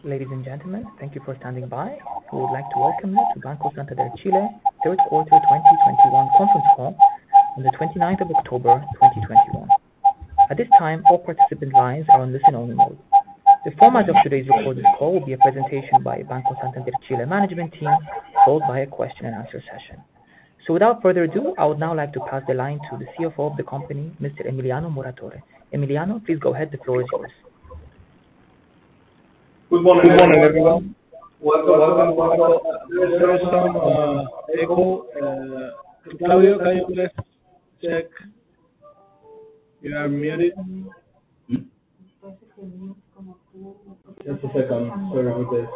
Ladies and gentlemen, thank you for standing by. We would like to welcome you to Banco Santander Chile third quarter 2021 conference call on the 29th of October 2021. At this time, all participant lines are on listen-only mode. The format of today's recorded call will be a presentation by Banco Santander Chile management team, followed by a question and answer session. Without further ado, I would now like to pass the line to the CFO of the company, Mr. Emiliano Muratore. Emiliano, please go ahead. The floor is yours. Good morning, everyone. Welcome. There is some echo. Claudio, can you please check? You are muted. Just a second. Sorry for this.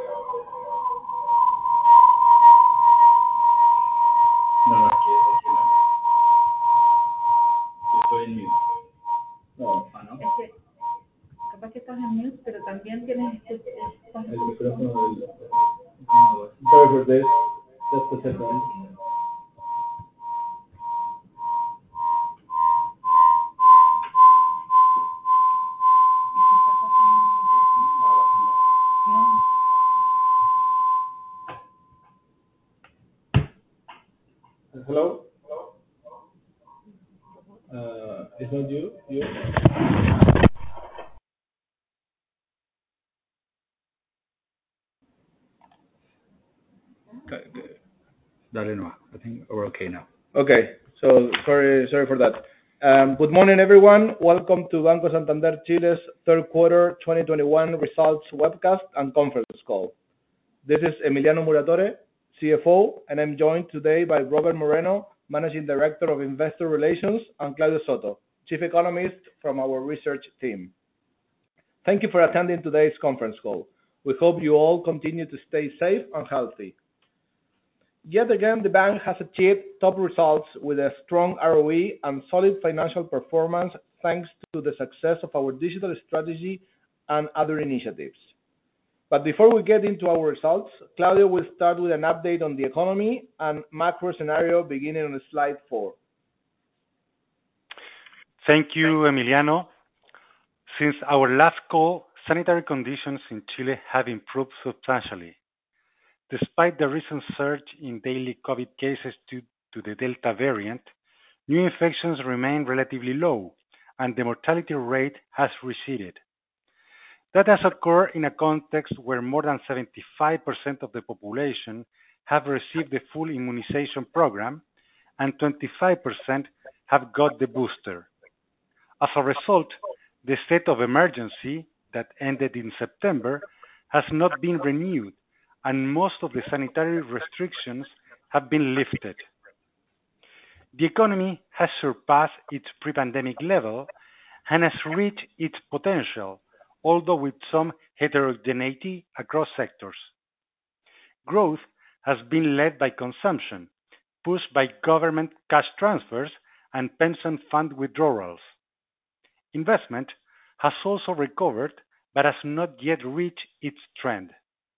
No, aquí estoy en mute. No, no. Capaz que estás en mute, pero también tienes el micrófono del... Sorry for this. Just a second. Hello? It's not you? You? Dale no. I think we're okay now. Okay. So sorry for that. Good morning, everyone. Welcome to Banco Santander Chile's third quarter 2021 results webcast and conference call. This is Emiliano Muratore, CFO, and I'm joined today by Robert Moreno, Managing Director of Investor Relations, and Claudio Soto, Chief Economist from our research team. Thank you for attending today's conference call. We hope you all continue to stay safe and healthy. Yet again, the bank has achieved top results with a strong ROE and solid financial performance thanks to the success of our digital strategy and other initiatives. But before we get into our results, Claudio will start with an update on the economy and macro scenario beginning on slide 4. Thank you, Emiliano. Since our last call, sanitary conditions in Chile have improved substantially. Despite the recent surge in daily COVID cases due to the Delta variant, new infections remain relatively low and the mortality rate has receded. That has occurred in a context where more than 75% of the population have received the full immunization program and 25% have got the booster. As a result, the state of emergency that ended in September has not been renewed, and most of the sanitary restrictions have been lifted. The economy has surpassed its pre-pandemic level and has reached its potential, although with some heterogeneity across sectors. Growth has been led by consumption, pushed by government cash transfers and pension fund withdrawals. Investment has also recovered, but has not yet reached its trend.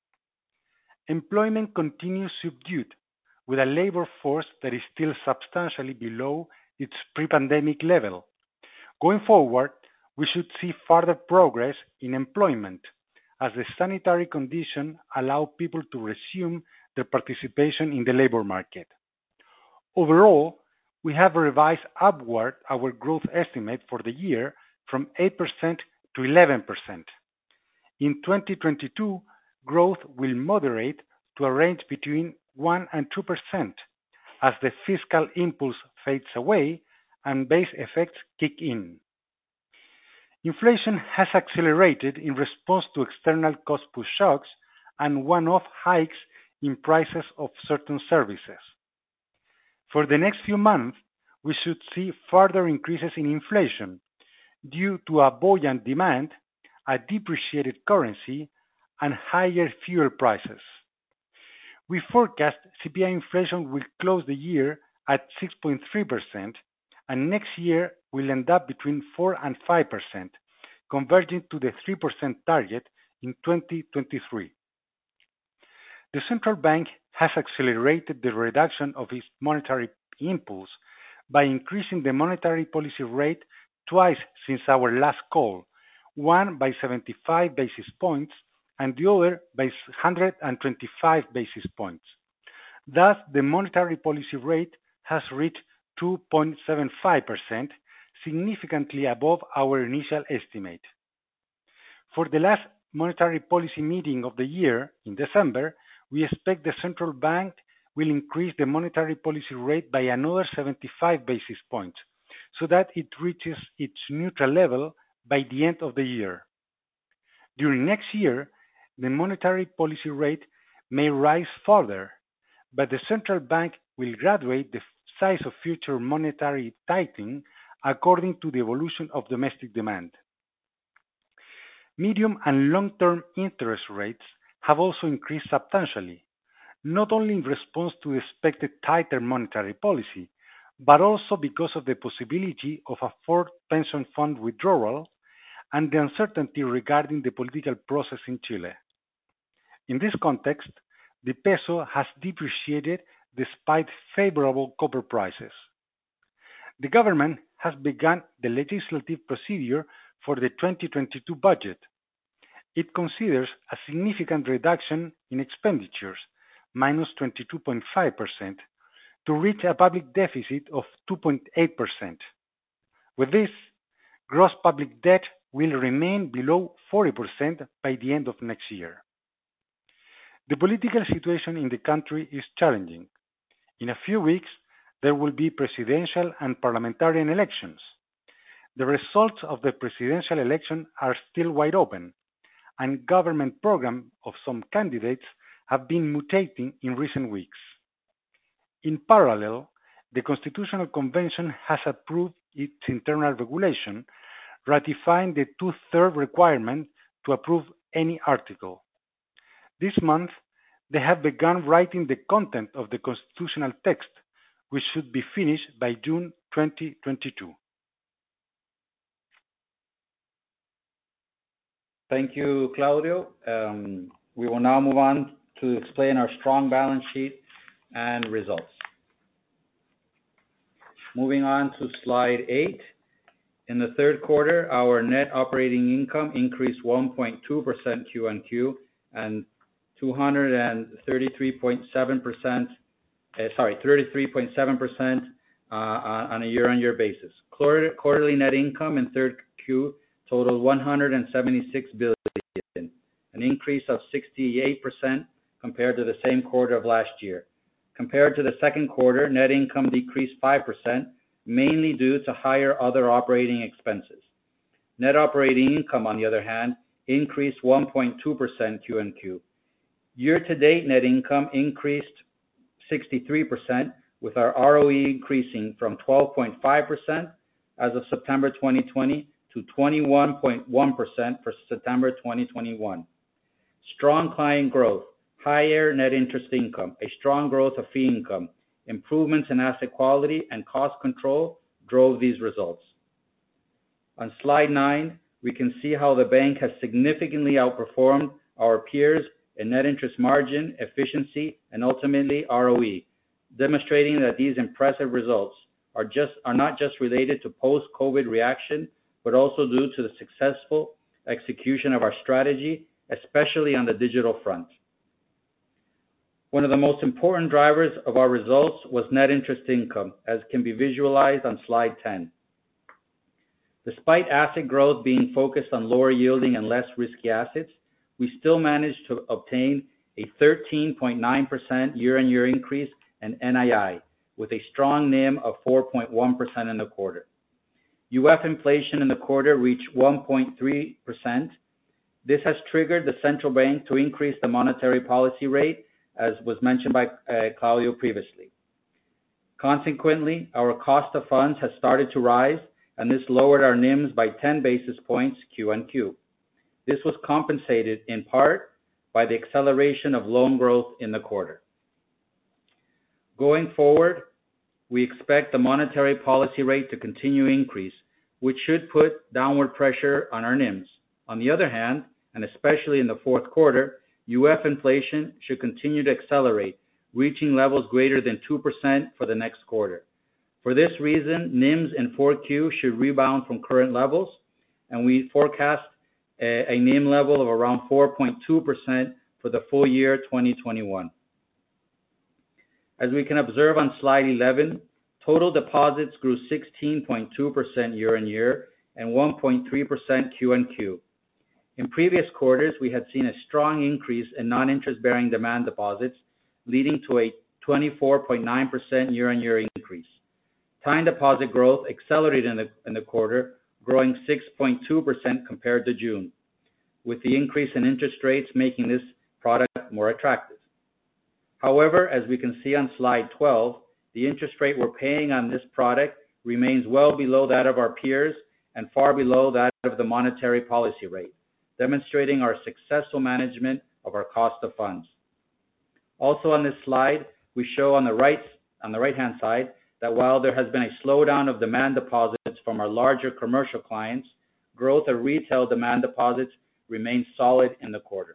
Employment continues subdued, with a labor force that is still substantially below its pre-pandemic level. Going forward, we should see further progress in employment, as the sanitary conditions allow people to resume their participation in the labor market. Overall, we have revised upward our growth estimate for the year from 8% to 11%. In 2022, growth will moderate to a range between 1% and 2% as the fiscal impulse fades away and base effects kick in. Inflation has accelerated in response to external cost push shocks and one-off hikes in prices of certain services. For the next few months, we should see further increases in inflation due to a buoyant demand, a depreciated currency, and higher fuel prices. We forecast CPI inflation will close the year at 6.3%, and next year will end up between 4% and 5%, converging to the 3% target in 2023. The central bank has accelerated the reduction of its monetary impulse by increasing the monetary policy rate twice since our last call, one by 75 basis points and the other by 125 basis points. Thus, the monetary policy rate has reached 2.75%, significantly above our initial estimate. For the last monetary policy meeting of the year in December, we expect the central bank will increase the monetary policy rate by another 75 basis points, so that it reaches its neutral level by the end of the year. During next year, the monetary policy rate may rise further, but the central bank will graduate the size of future monetary tightening according to the evolution of domestic demand. Medium and long-term interest rates have also increased substantially, not only in response to the expected tighter monetary policy, but also because of the possibility of a fourth pension fund withdrawal and the uncertainty regarding the political process in Chile. In this context, the peso has depreciated despite favorable copper prices. The government has begun the legislative procedure for the 2022 budget. It considers a significant reduction in expenditures, minus 22.5%, to reach a public deficit of 2.8%. With this, gross public debt will remain below 40% by the end of next year. The political situation in the country is challenging. In a few weeks, there will be presidential and parliamentarian elections. The results of the presidential election are still wide open, and government programs of some candidates have been mutating in recent weeks. In parallel, the Constitutional Convention has approved its internal regulation, ratifying the two-thirds requirement to approve any article. This month, they have begun writing the content of the constitutional text, which should be finished by June 2022. Thank you, Claudio. We will now move on to explain our strong balance sheet and results. Moving on to slide 8. In the third quarter, our net operating income increased 1.2% Q-on-Q and 33.7% on a year-on-year basis. Quarterly net income in third Q totaled 176 billion, an increase of 68% compared to the same quarter of last year. Compared to the second quarter, net income decreased 5%, mainly due to higher other operating expenses. Net operating income, on the other hand, increased 1.2% Q-on-Q. Year-to-date net income increased 63%, with our ROE increasing from 12.5% as of September 2020 to 21.1% for September 2021. Strong client growth, higher net interest income, a strong growth of fee income, improvements in asset quality, and cost control drove these results. On slide 9, we can see how the bank has significantly outperformed our peers in net interest margin, efficiency, and ultimately ROE, demonstrating that these impressive results are not just related to post-COVID reaction, but also due to the successful execution of our strategy, especially on the digital front. One of the most important drivers of our results was net interest income, as can be visualized on slide 10. Despite asset growth being focused on lower yielding and less risky assets, we still managed to obtain a 13.9% year-on-year increase in NII, with a strong NIM of 4.1% in the quarter. UF inflation in the quarter reached 1.3%. This has triggered the central bank to increase the monetary policy rate, as was mentioned by Claudio previously. Consequently, our cost of funds has started to rise, and this lowered our NIMs by 10 basis points Q-on-Q. This was compensated in part by the acceleration of loan growth in the quarter. Going forward, we expect the monetary policy rate to continue increase, which should put downward pressure on our NIMs. On the other hand, and especially in the fourth quarter, UF inflation should continue to accelerate, reaching levels greater than 2% for the next quarter. For this reason, NIMs in 4Q should rebound from current levels, and we forecast a NIM level of around 4.2% for the full year 2021. As we can observe on slide 11, total deposits grew 16.2% year-on-year and 1.3% Q-on-Q. In previous quarters, we had seen a strong increase in non-interest-bearing demand deposits, leading to a 24.9% year-on-year increase. Time deposit growth accelerated in the quarter, growing 6.2% compared to June, with the increase in interest rates making this product more attractive. However, as we can see on slide 12, the interest rate we're paying on this product remains well below that of our peers and far below that of the monetary policy rate, demonstrating our successful management of our cost of funds. Also on this slide, we show on the right-hand side that while there has been a slowdown of demand deposits from our larger commercial clients, growth of retail demand deposits remains solid in the quarter.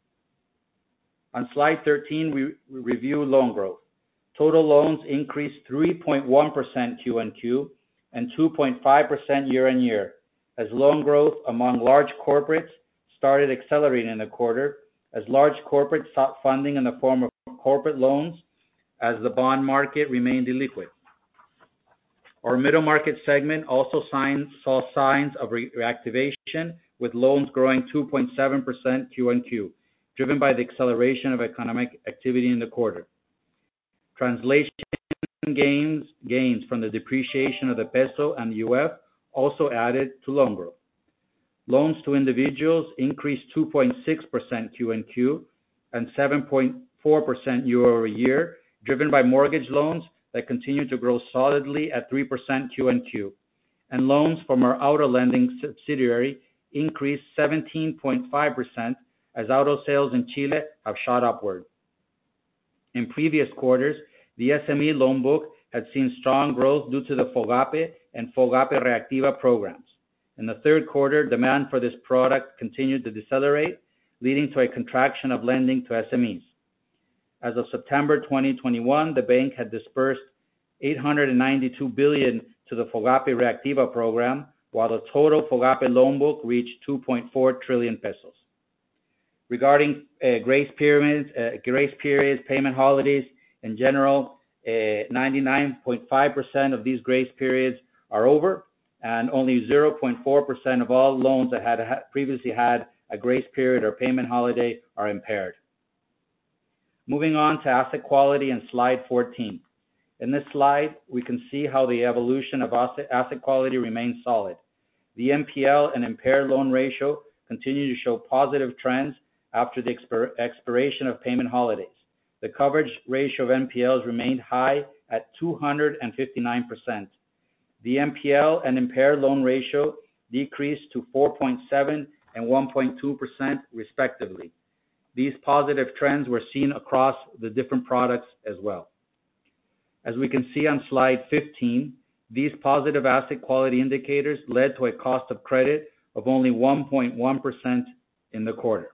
On slide 13, we review loan growth. Total loans increased 3.1% Q-on-Q and 2.5% year-on-year, as loan growth among large corporates started accelerating in the quarter, as large corporates sought funding in the form of corporate loans as the bond market remained illiquid. Our middle market segment also saw signs of reactivation, with loans growing 2.7% Q-on-Q, driven by the acceleration of economic activity in the quarter. Translation gains from the depreciation of the peso and the UF also added to loan growth. Loans to individuals increased 2.6% Q-on-Q and 7.4% year-over-year, driven by mortgage loans that continue to grow solidly at 3% Q-on-Q, and loans from our auto lending subsidiary increased 17.5% as auto sales in Chile have shot upward. In previous quarters, the SME loan book had seen strong growth due to the FOGAPE and FOGAPE Reactiva programs. In the third quarter, demand for this product continued to decelerate, leading to a contraction of lending to SMEs. As of September 2021, the bank had dispersed 892 billion to the FOGAPE Reactiva program, while the total FOGAPE loan book reached 2.4 trillion pesos. Regarding grace periods, payment holidays, in general, 99.5% of these grace periods are over, and only 0.4% of all loans that had previously had a grace period or payment holiday are impaired. Moving on to asset quality in slide 14. In this slide, we can see how the evolution of asset quality remains solid. The NPL and impaired loan ratio continue to show positive trends after the expiration of payment holidays. The coverage ratio of NPLs remained high at 259%. The NPL and impaired loan ratio decreased to 4.7% and 1.2% respectively. These positive trends were seen across the different products as well. As we can see on slide 15, these positive asset quality indicators led to a cost of credit of only 1.1% in the quarter.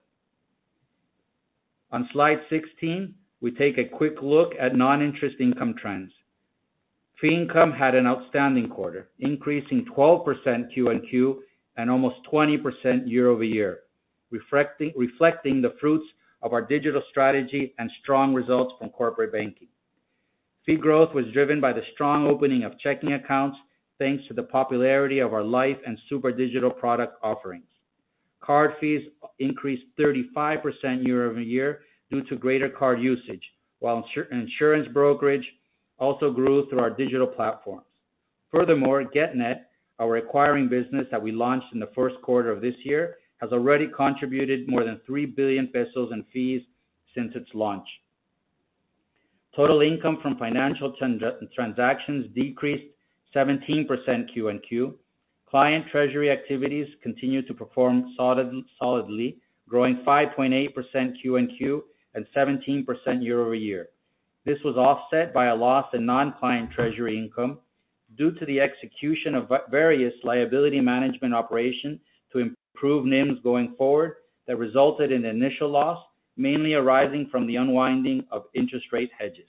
On slide 16, we take a quick look at non-interest income trends. Fee income had an outstanding quarter, increasing 12% Q-on-Q and almost 20% year-over-year, reflecting the fruits of our digital strategy and strong results from corporate banking. Fee growth was driven by the strong opening of checking accounts thanks to the popularity of our life and super digital product offerings. Card fees increased 35% year-over-year due to greater card usage, while insurance brokerage also grew through our digital platforms. Furthermore, GetNet, our acquiring business that we launched in the first quarter of this year, has already contributed more than 3 billion pesos in fees since its launch. Total income from financial transactions decreased 17% Q-on-Q. Client treasury activities continue to perform solidly, growing 5.8% Q-on-Q and 17% year-over-year. This was offset by a loss in non-client treasury income due to the execution of various liability management operations to improve NIMs going forward that resulted in an initial loss, mainly arising from the unwinding of interest rate hedges.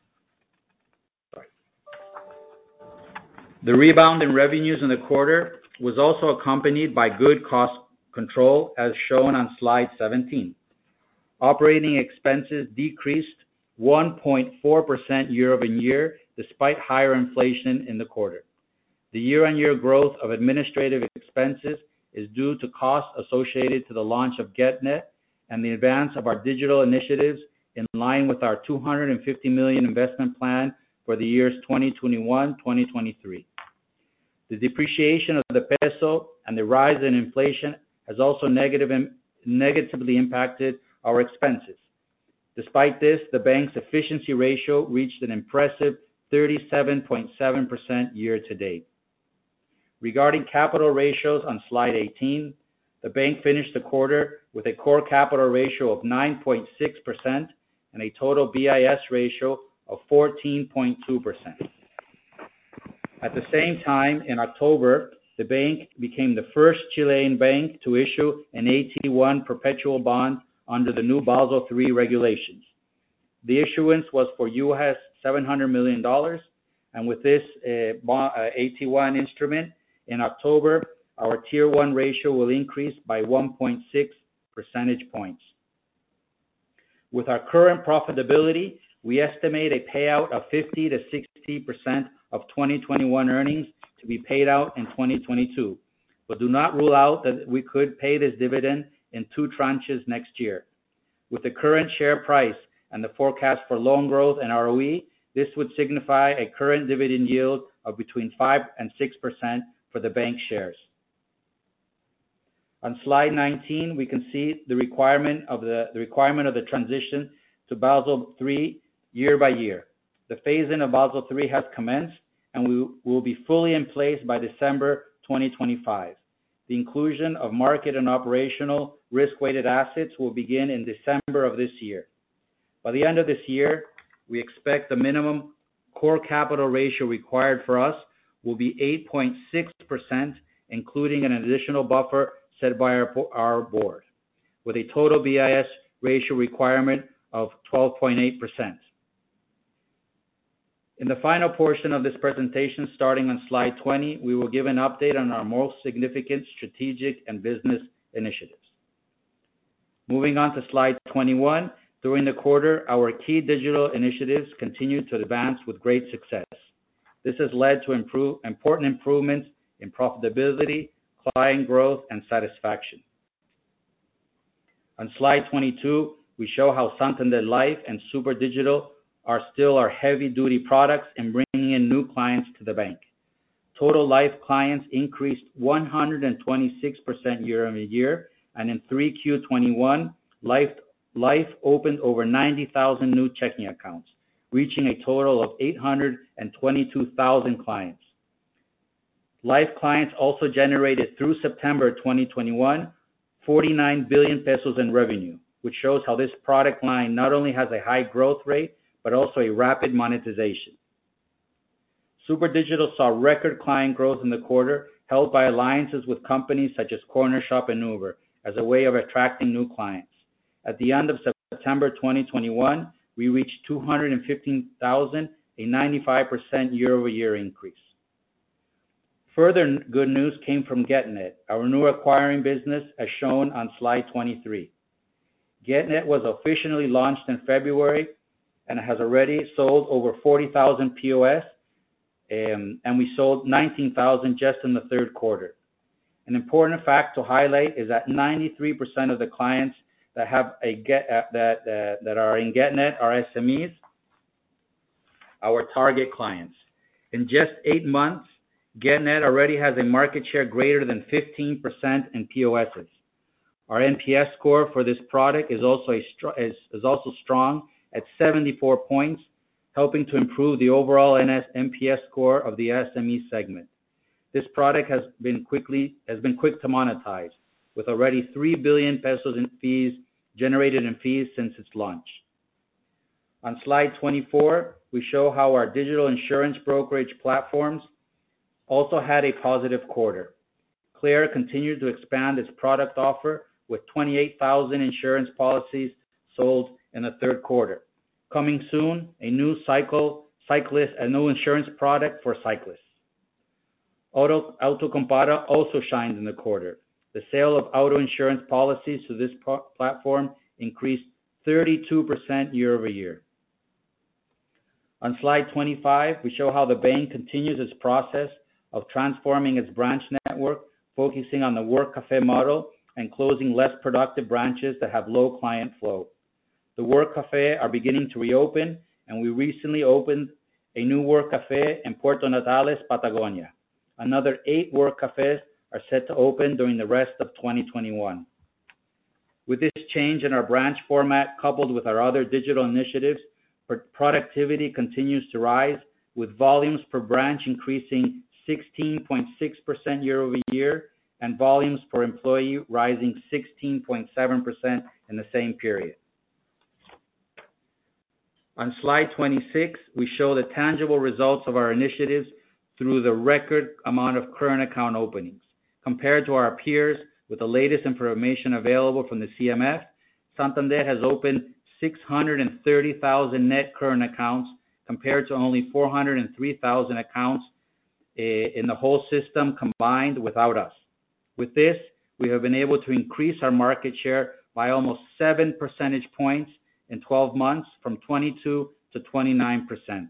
The rebound in revenues in the quarter was also accompanied by good cost control, as shown on slide 17. Operating expenses decreased 1.4% year-over-year, despite higher inflation in the quarter. The year-on-year growth of administrative expenses is due to costs associated to the launch of GetNet and the advance of our digital initiatives in line with our 250 million investment plan for the years 2021-2023. The depreciation of the peso and the rise in inflation has also negatively impacted our expenses. Despite this, the bank's efficiency ratio reached an impressive 37.7% year to date. Regarding capital ratios on slide 18, the bank finished the quarter with a core capital ratio of 9.6% and a total BIS ratio of 14.2%. At the same time, in October, the bank became the first Chilean bank to issue an AT1 perpetual bond under the new Basel III regulations. The issuance was for US $700 million, and with this AT1 instrument, in October, our Tier 1 ratio will increase by 1.6 percentage points. With our current profitability, we estimate a payout of 50 to 60% of 2021 earnings to be paid out in 2022, but do not rule out that we could pay this dividend in 2 tranches next year. With the current share price and the forecast for loan growth and ROE, this would signify a current dividend yield of between 5 and 6% for the bank shares. On slide 19, we can see the requirement of the transition to Basel III year by year. The phase-in of Basel III has commenced, and we will be fully in place by December 2025. The inclusion of market and operational risk-weighted assets will begin in December of this year. By the end of this year, we expect the minimum core capital ratio required for us will be 8.6%, including an additional buffer set by our board, with a total BIS ratio requirement of 12.8%. In the final portion of this presentation, starting on slide 20, we will give an update on our most significant strategic and business initiatives. Moving on to slide 21, during the quarter, our key digital initiatives continued to advance with great success. This has led to important improvements in profitability, client growth, and satisfaction. On slide 22, we show how Santander Life and Super Digital are still our heavy-duty products in bringing in new clients to the bank. Total life clients increased 126% year-over-year, and in 3Q21, Life opened over 90,000 new checking accounts, reaching a total of 822,000 clients. Life clients also generated through September 2021 49 billion pesos in revenue, which shows how this product line not only has a high growth rate, but also a rapid monetization. Super Digital saw record client growth in the quarter, held by alliances with companies such as Cornershop and Uber, as a way of attracting new clients. At the end of September 2021, we reached 215,000, a 95% year-over-year increase. Further good news came from GetNet, our new acquiring business, as shown on slide 23. GetNet was officially launched in February and has already sold over 40,000 POS, and we sold 19,000 just in the third quarter. An important fact to highlight is that 93% of the clients that have that are in GetNet are SMEs, our target clients. In just 8 months, GetNet already has a market share greater than 15% in POSs. Our NPS score for this product is also strong at 74 points, helping to improve the overall NPS score of the SME segment. This product has been quick to monetize, with already 3 billion pesos in fees generated in fees since its launch. On slide 24, we show how our digital insurance brokerage platforms also had a positive quarter. Claire continued to expand its product offer with 28,000 insurance policies sold in the third quarter. Coming soon, a new insurance product for cyclists. Autocompara also shined in the quarter. The sale of auto insurance policies to this platform increased 32% year over year. On slide 25, we show how the bank continues its process of transforming its branch network, focusing on the Work Cafe model and closing less productive branches that have low client flow. The Work Cafe are beginning to reopen, and we recently opened a new Work Cafe in Puerto Natales, Patagonia. Another 8 Work Cafes are set to open during the rest of 2021. With this change in our branch format, coupled with our other digital initiatives, productivity continues to rise, with volumes per branch increasing 16.6% year over year, and volumes per employee rising 16.7% in the same period. On slide 26, we show the tangible results of our initiatives through the record amount of current account openings. Compared to our peers, with the latest information available from the CMF, Santander has opened 630,000 net current accounts compared to only 403,000 accounts in the whole system combined without us. With this, we have been able to increase our market share by almost 7 percentage points in 12 months, from 22 to 29%.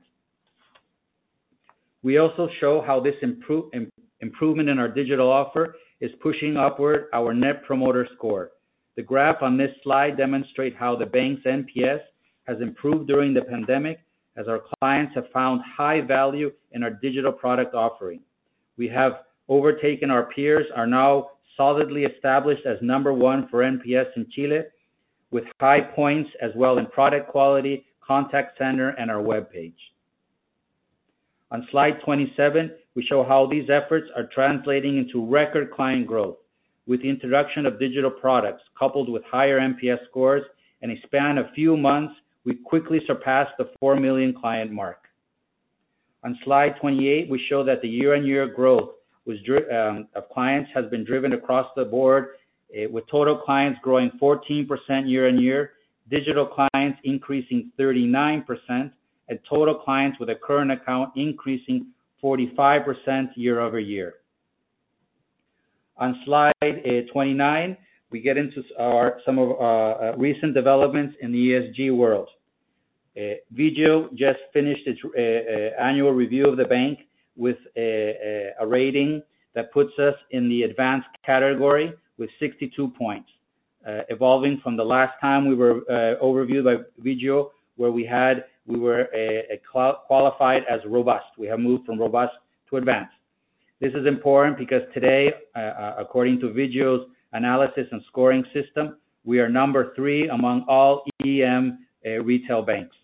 We also show how this improvement in our digital offer is pushing upward our Net Promoter Score. The graph on this slide demonstrates how the bank's NPS has improved during the pandemic as our clients have found high value in our digital product offering. We have overtaken our peers, are now solidly established as #1 for NPS in Chile, with high points as well in product quality, contact center, and our webpage. On slide 27, we show how these efforts are translating into record client growth. With the introduction of digital products, coupled with higher NPS scores, in a span of few months, we quickly surpassed the 4 million client mark. On slide 28, we show that the year-on-year growth of clients has been driven across the board, with total clients growing 14% year-on-year, digital clients increasing 39%, and total clients with a current account increasing 45% year over year. On slide 29, we get into some of recent developments in the ESG world. Vigeo just finished its annual review of the bank with a rating that puts us in the advanced category with 62 points, evolving from the last time we were overviewed by Vigeo, where we were qualified as robust. We have moved from robust to advanced. This is important because today, according to Vigeo's analysis and scoring system, we are #3 among all EM retail banks.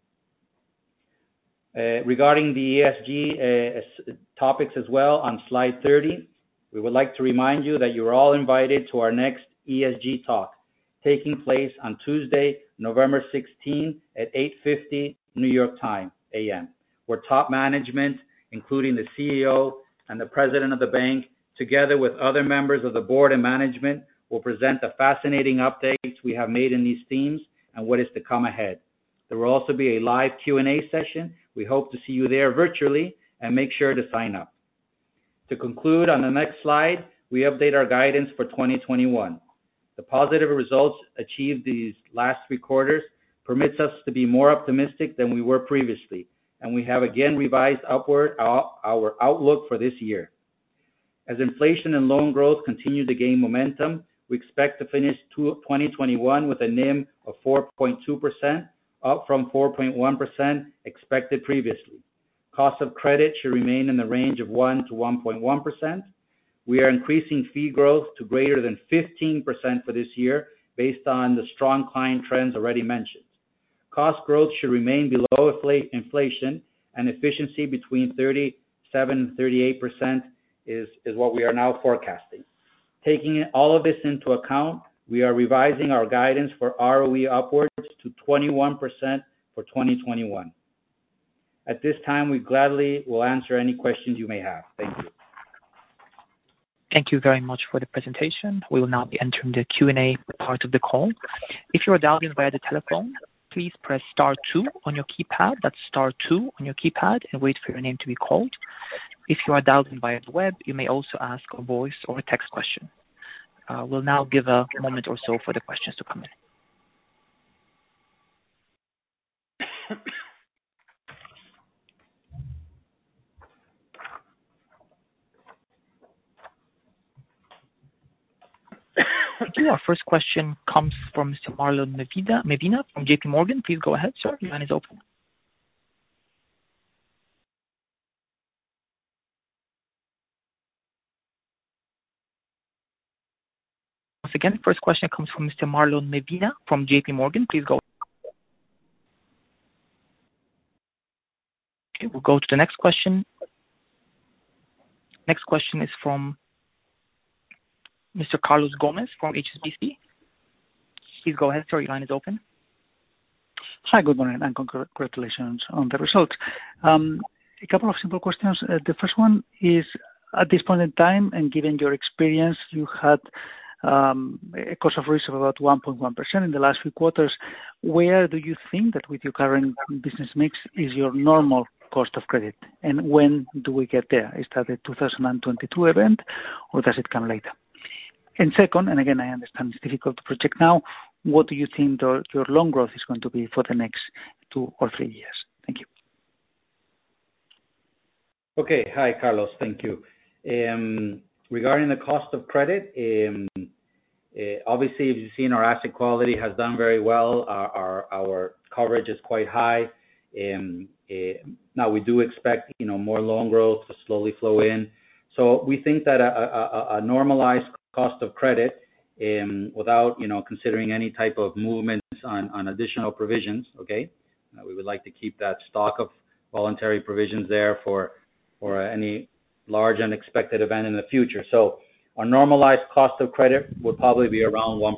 Regarding the ESG topics as well, on slide 30, we would like to remind you that you're all invited to our next ESG talk, taking place on Tuesday, November 16 at 8:50 New York time, AM, where top management, including the CEO and the president of the bank, together with other members of the board and management, will present the fascinating updates we have made in these themes and what is to come ahead. There will also be a live Q&A session. We hope to see you there virtually, and make sure to sign up. To conclude, on the next slide, we update our guidance for 2021. The positive results achieved these last 3 quarters permits us to be more optimistic than we were previously, and we have again revised upward our outlook for this year. As inflation and loan growth continue to gain momentum, we expect to finish 2021 with a NIM of 4.2%, up from 4.1% expected previously. Cost of credit should remain in the range of 1 to 1.1%. We are increasing fee growth to greater than 15% for this year, based on the strong client trends already mentioned. Cost growth should remain below inflation, and efficiency between 37 and 38% is what we are now forecasting. Taking all of this into account, we are revising our guidance for ROE upwards to 21% for 2021. At this time, we gladly will answer any questions you may have. Thank you. Thank you very much for the presentation. We will now be entering the Q&A part of the call. If you are dialed in via the telephone, please press *2 on your keypad. That's *2 on your keypad, and wait for your name to be called. If you are dialed in via the web, you may also ask a voice or a text question. We'll now give a moment or so for the questions to come in. Our first question comes from Mr. Marlon Medina from JP Morgan. Please go ahead, sir. Your line is open. Once again, first question comes from Mr. Marlon Medina from JP Morgan. Please go. Okay, we'll go to the next question. Next question is from Mr. Carlos Gomez from HSBC. Please go ahead, sir. Your line is open. Hi, good morning, and congratulations on the results. A couple of simple questions. The first one is, at this point in time, and given your experience, you had a cost of risk of about 1.1% in the last few quarters. Where do you think that with your current business mix is your normal cost of credit? And when do we get there? Is that a 2022 event, or does it come later? And second, and again, I understand it's difficult to project now, what do you think your loan growth is going to be for the next 2 or 3 years? Thank you. Okay. Hi, Carlos. Thank you. Regarding the cost of credit, obviously, as you've seen, our asset quality has done very well. Our coverage is quite high. Now we do expect, more loan growth to slowly flow in. So we think that a normalized cost of credit, without, considering any type of movements on additional provisions, okay? We would like to keep that stock of voluntary provisions there for any large unexpected event in the future. So our normalized cost of credit would probably be around 1%.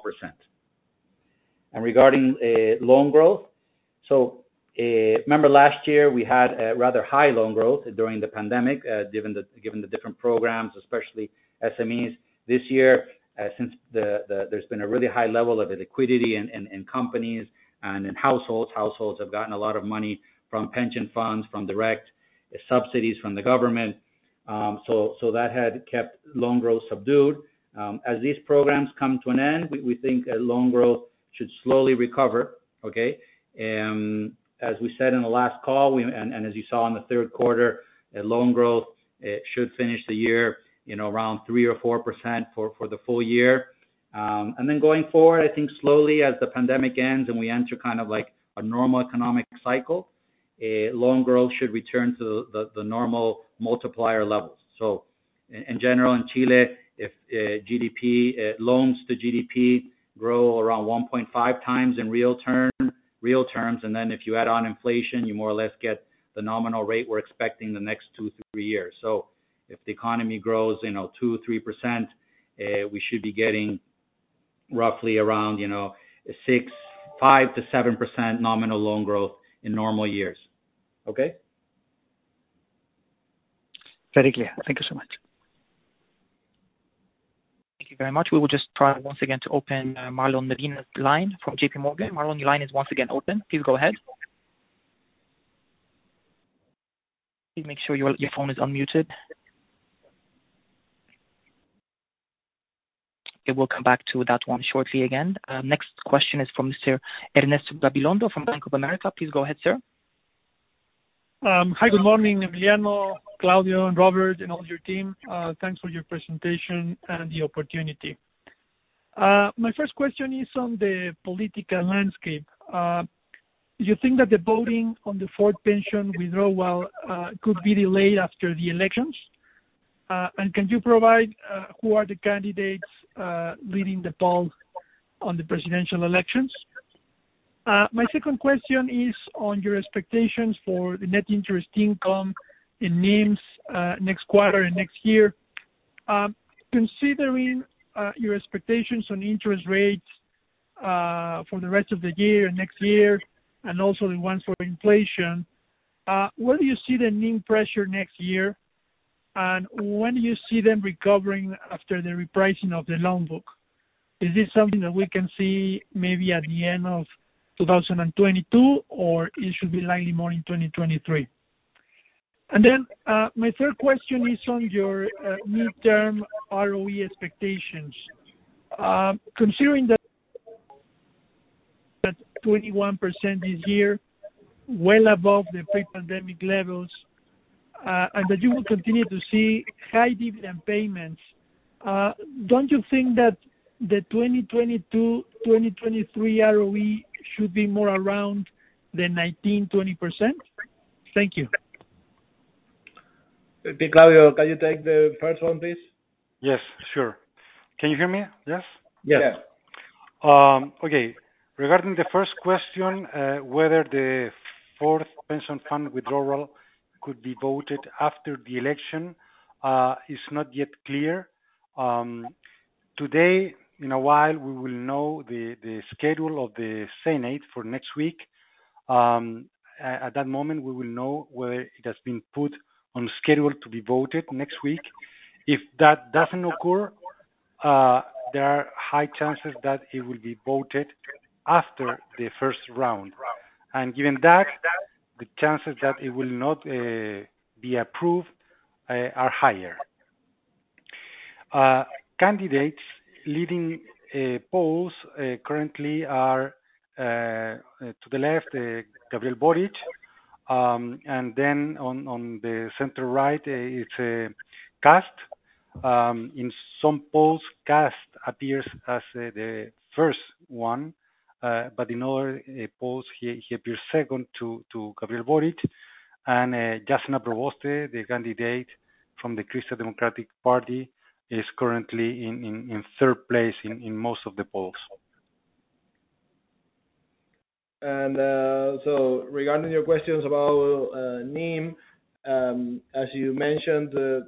And regarding loan growth, so remember last year we had a rather high loan growth during the pandemic, given the different programs, especially SMEs. This year, since there's been a really high level of liquidity in companies and in households have gotten a lot of money from pension funds, from direct subsidies from the government. So that had kept loan growth subdued. As these programs come to an end, we think loan growth should slowly recover. Okay. As we said in the last call, and as you saw in the third quarter, loan growth should finish the year, around 3 or 4% for the full year. And then going forward, I think slowly as the pandemic ends and we enter kind of like a normal economic cycle, loan growth should return to the normal multiplier levels. So in general, in Chile, if loans to GDP grow around 1.5 times in real terms, and then if you add on inflation, you more or less get the nominal rate we're expecting the next 2-3 years. So if the economy grows, 2-3%, we should be getting roughly around, 5 to 7% nominal loan growth in normal years. Okay? Very clear. Thank you so much. Thank you very much. We will just try once again to open Marlon Medina's line from JP Morgan. Marlon, your line is once again open. Please go ahead. Please make sure your phone is unmuted. Okay, we'll come back to that one shortly again. Next question is from Mr. Ernesto Gabilondo from Bank of America. Please go ahead, sir. Hi, good morning, Emiliano, Claudio, and Robert, and all your team. Thanks for your presentation and the opportunity. My first question is on the political landscape. Do you think that the voting on the fourth pension withdrawal could be delayed after the elections? And can you provide who are the candidates leading the poll on the presidential elections? My second question is on your expectations for the net interest income and NIMs next quarter and next year. Considering your expectations on interest rates for the rest of the year and next year, and also the ones for inflation, where do you see the NIM pressure next year? And when do you see them recovering after the repricing of the loan book? Is this something that we can see maybe at the end of 2022, or it should be likely more in 2023? And then my third question is on your midterm ROE expectations. Considering that 21% this year, well above the pre-pandemic levels, and that you will continue to see high dividend payments, don't you think that the 2022-2023 ROE should be more around the 19-20%? Thank you. Okay, Claudio, can you take the first one, please? Yes, sure. Can you hear me? Yes? Yes. Okay. Regarding the first question, whether the fourth pension fund withdrawal could be voted after the election is not yet clear. Today, in a while, we will know the schedule of the Senate for next week. At that moment, we will know whether it has been put on schedule to be voted next week. If that doesn't occur, there are high chances that it will be voted after the first round. And given that, the chances that it will not be approved are higher. Candidates leading polls currently are to the left, Gabriel Boric, and then on the center right, it's Kast. In some polls, Kast appears as the first one, but in other polls, he appears second to Gabriel Boric, and Jasna Proboste, the candidate from the Christian Democratic Party, is currently in third place in most of the polls. And so regarding your questions about NIM, as you mentioned,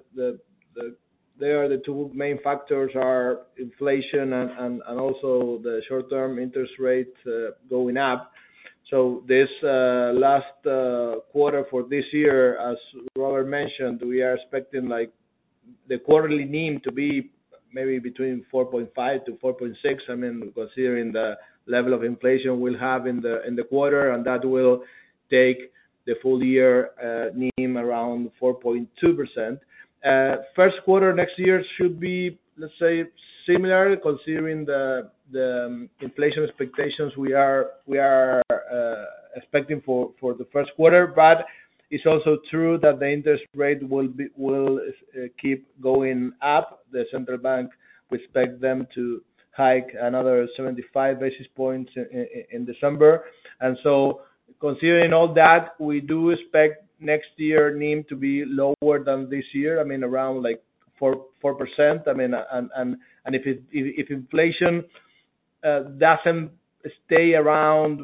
the two main factors are inflation and also the short-term interest rate going up. So this last quarter for this year, as Robert mentioned, we are expecting like the quarterly NIM to be maybe between 4.5 to 4.6. I mean, considering the level of inflation we'll have in the quarter, and that will take the full year NIM around 4.2%. First quarter next year should be, let's say, similar, considering the inflation expectations we are expecting for the first quarter. But it's also true that the interest rate will keep going up. The central bank, we expect them to hike another 75 basis points in December. And so, considering all that, we do expect next year NIM to be lower than this year. I mean, around like 4%. I mean, and if inflation doesn't stay around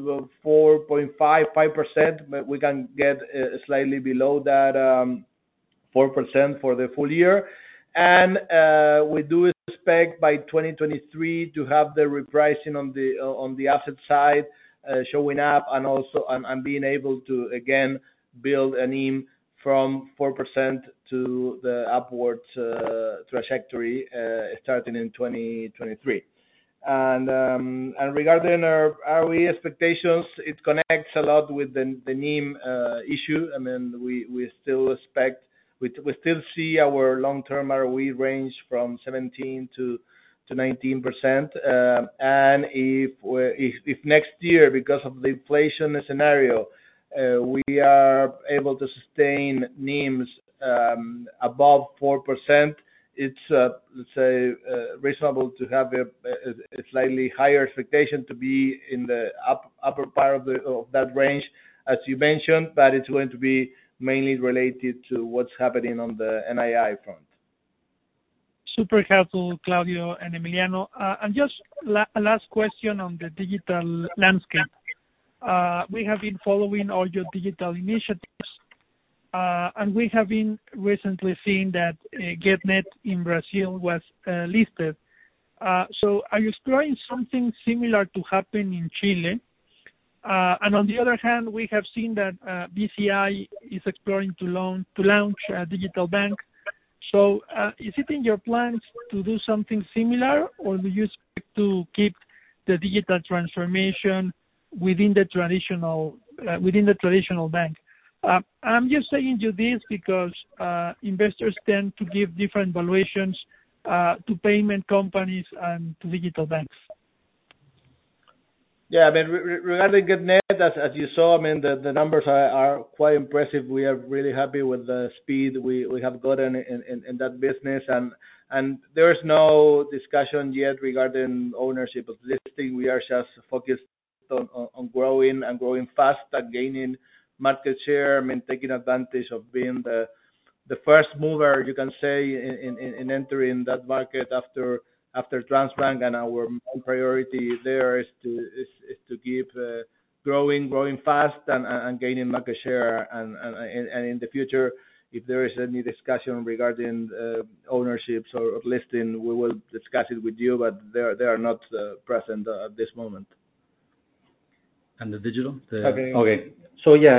4.5%, we can get slightly below that 4% for the full year. And we do expect by 2023 to have the repricing on the asset side showing up, and also and being able to again build a NIM from 4% to the upwards trajectory starting in 2023. And regarding our ROE expectations, it connects a lot with the NIM issue. I mean, we still expect, we still see our long-term ROE range from 17 to 19%. And if next year, because of the inflation scenario, we are able to sustain NIMs above 4%, it's let's say reasonable to have a slightly higher expectation to be in the upper part of that range, as you mentioned, but it's going to be mainly related to what's happening on the NII front. Super helpful, Claudio and Emiliano. And just a last question on the digital landscape. We have been following all your digital initiatives, and we have been recently seeing that GetNet in Brazil was listed. So are you exploring something similar to happen in Chile? And on the other hand, we have seen that BCI is exploring to launch a digital bank. So is it in your plans to do something similar, or do you expect to keep the digital transformation within the traditional bank? I'm just saying you this because investors tend to give different valuations to payment companies and to digital banks. Yeah, I mean, regarding GetNet, as you saw, I mean, the numbers are quite impressive. We are really happy with the speed we have gotten in that business, and there is no discussion yet regarding ownership of listing. We are just focused on growing and growing fast and gaining market share. I mean, taking advantage of being the first mover, you can say, in entering that market after Transbank, and our main priority there is to keep growing fast and gaining market share. And in the future, if there is any discussion regarding ownerships or listing, we will discuss it with you, but they are not present at this moment. And the digital? Okay. Okay. So yeah,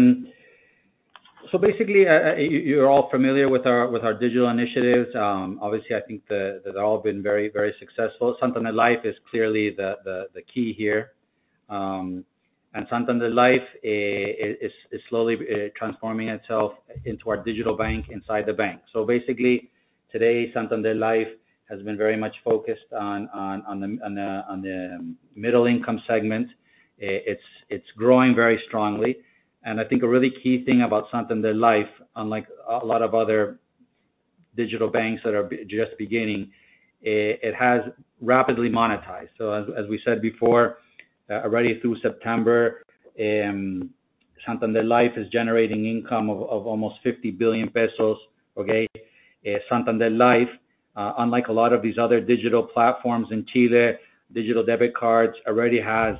so basically, you're all familiar with our digital initiatives. Obviously, I think that they've all been very, very successful. Santander Life is clearly the key here. And Santander Life is slowly transforming itself into our digital bank inside the bank. So basically, today Santander Life has been very much focused on the middle income segment. It's growing very strongly, and I think a really key thing about Santander Life, unlike a lot of other digital banks that are just beginning, it has rapidly monetized. So as we said before, already through September, Santander Life is generating income of almost 50 billion pesos. Okay, Santander Life, unlike a lot of these other digital platforms in Chile, digital debit cards already has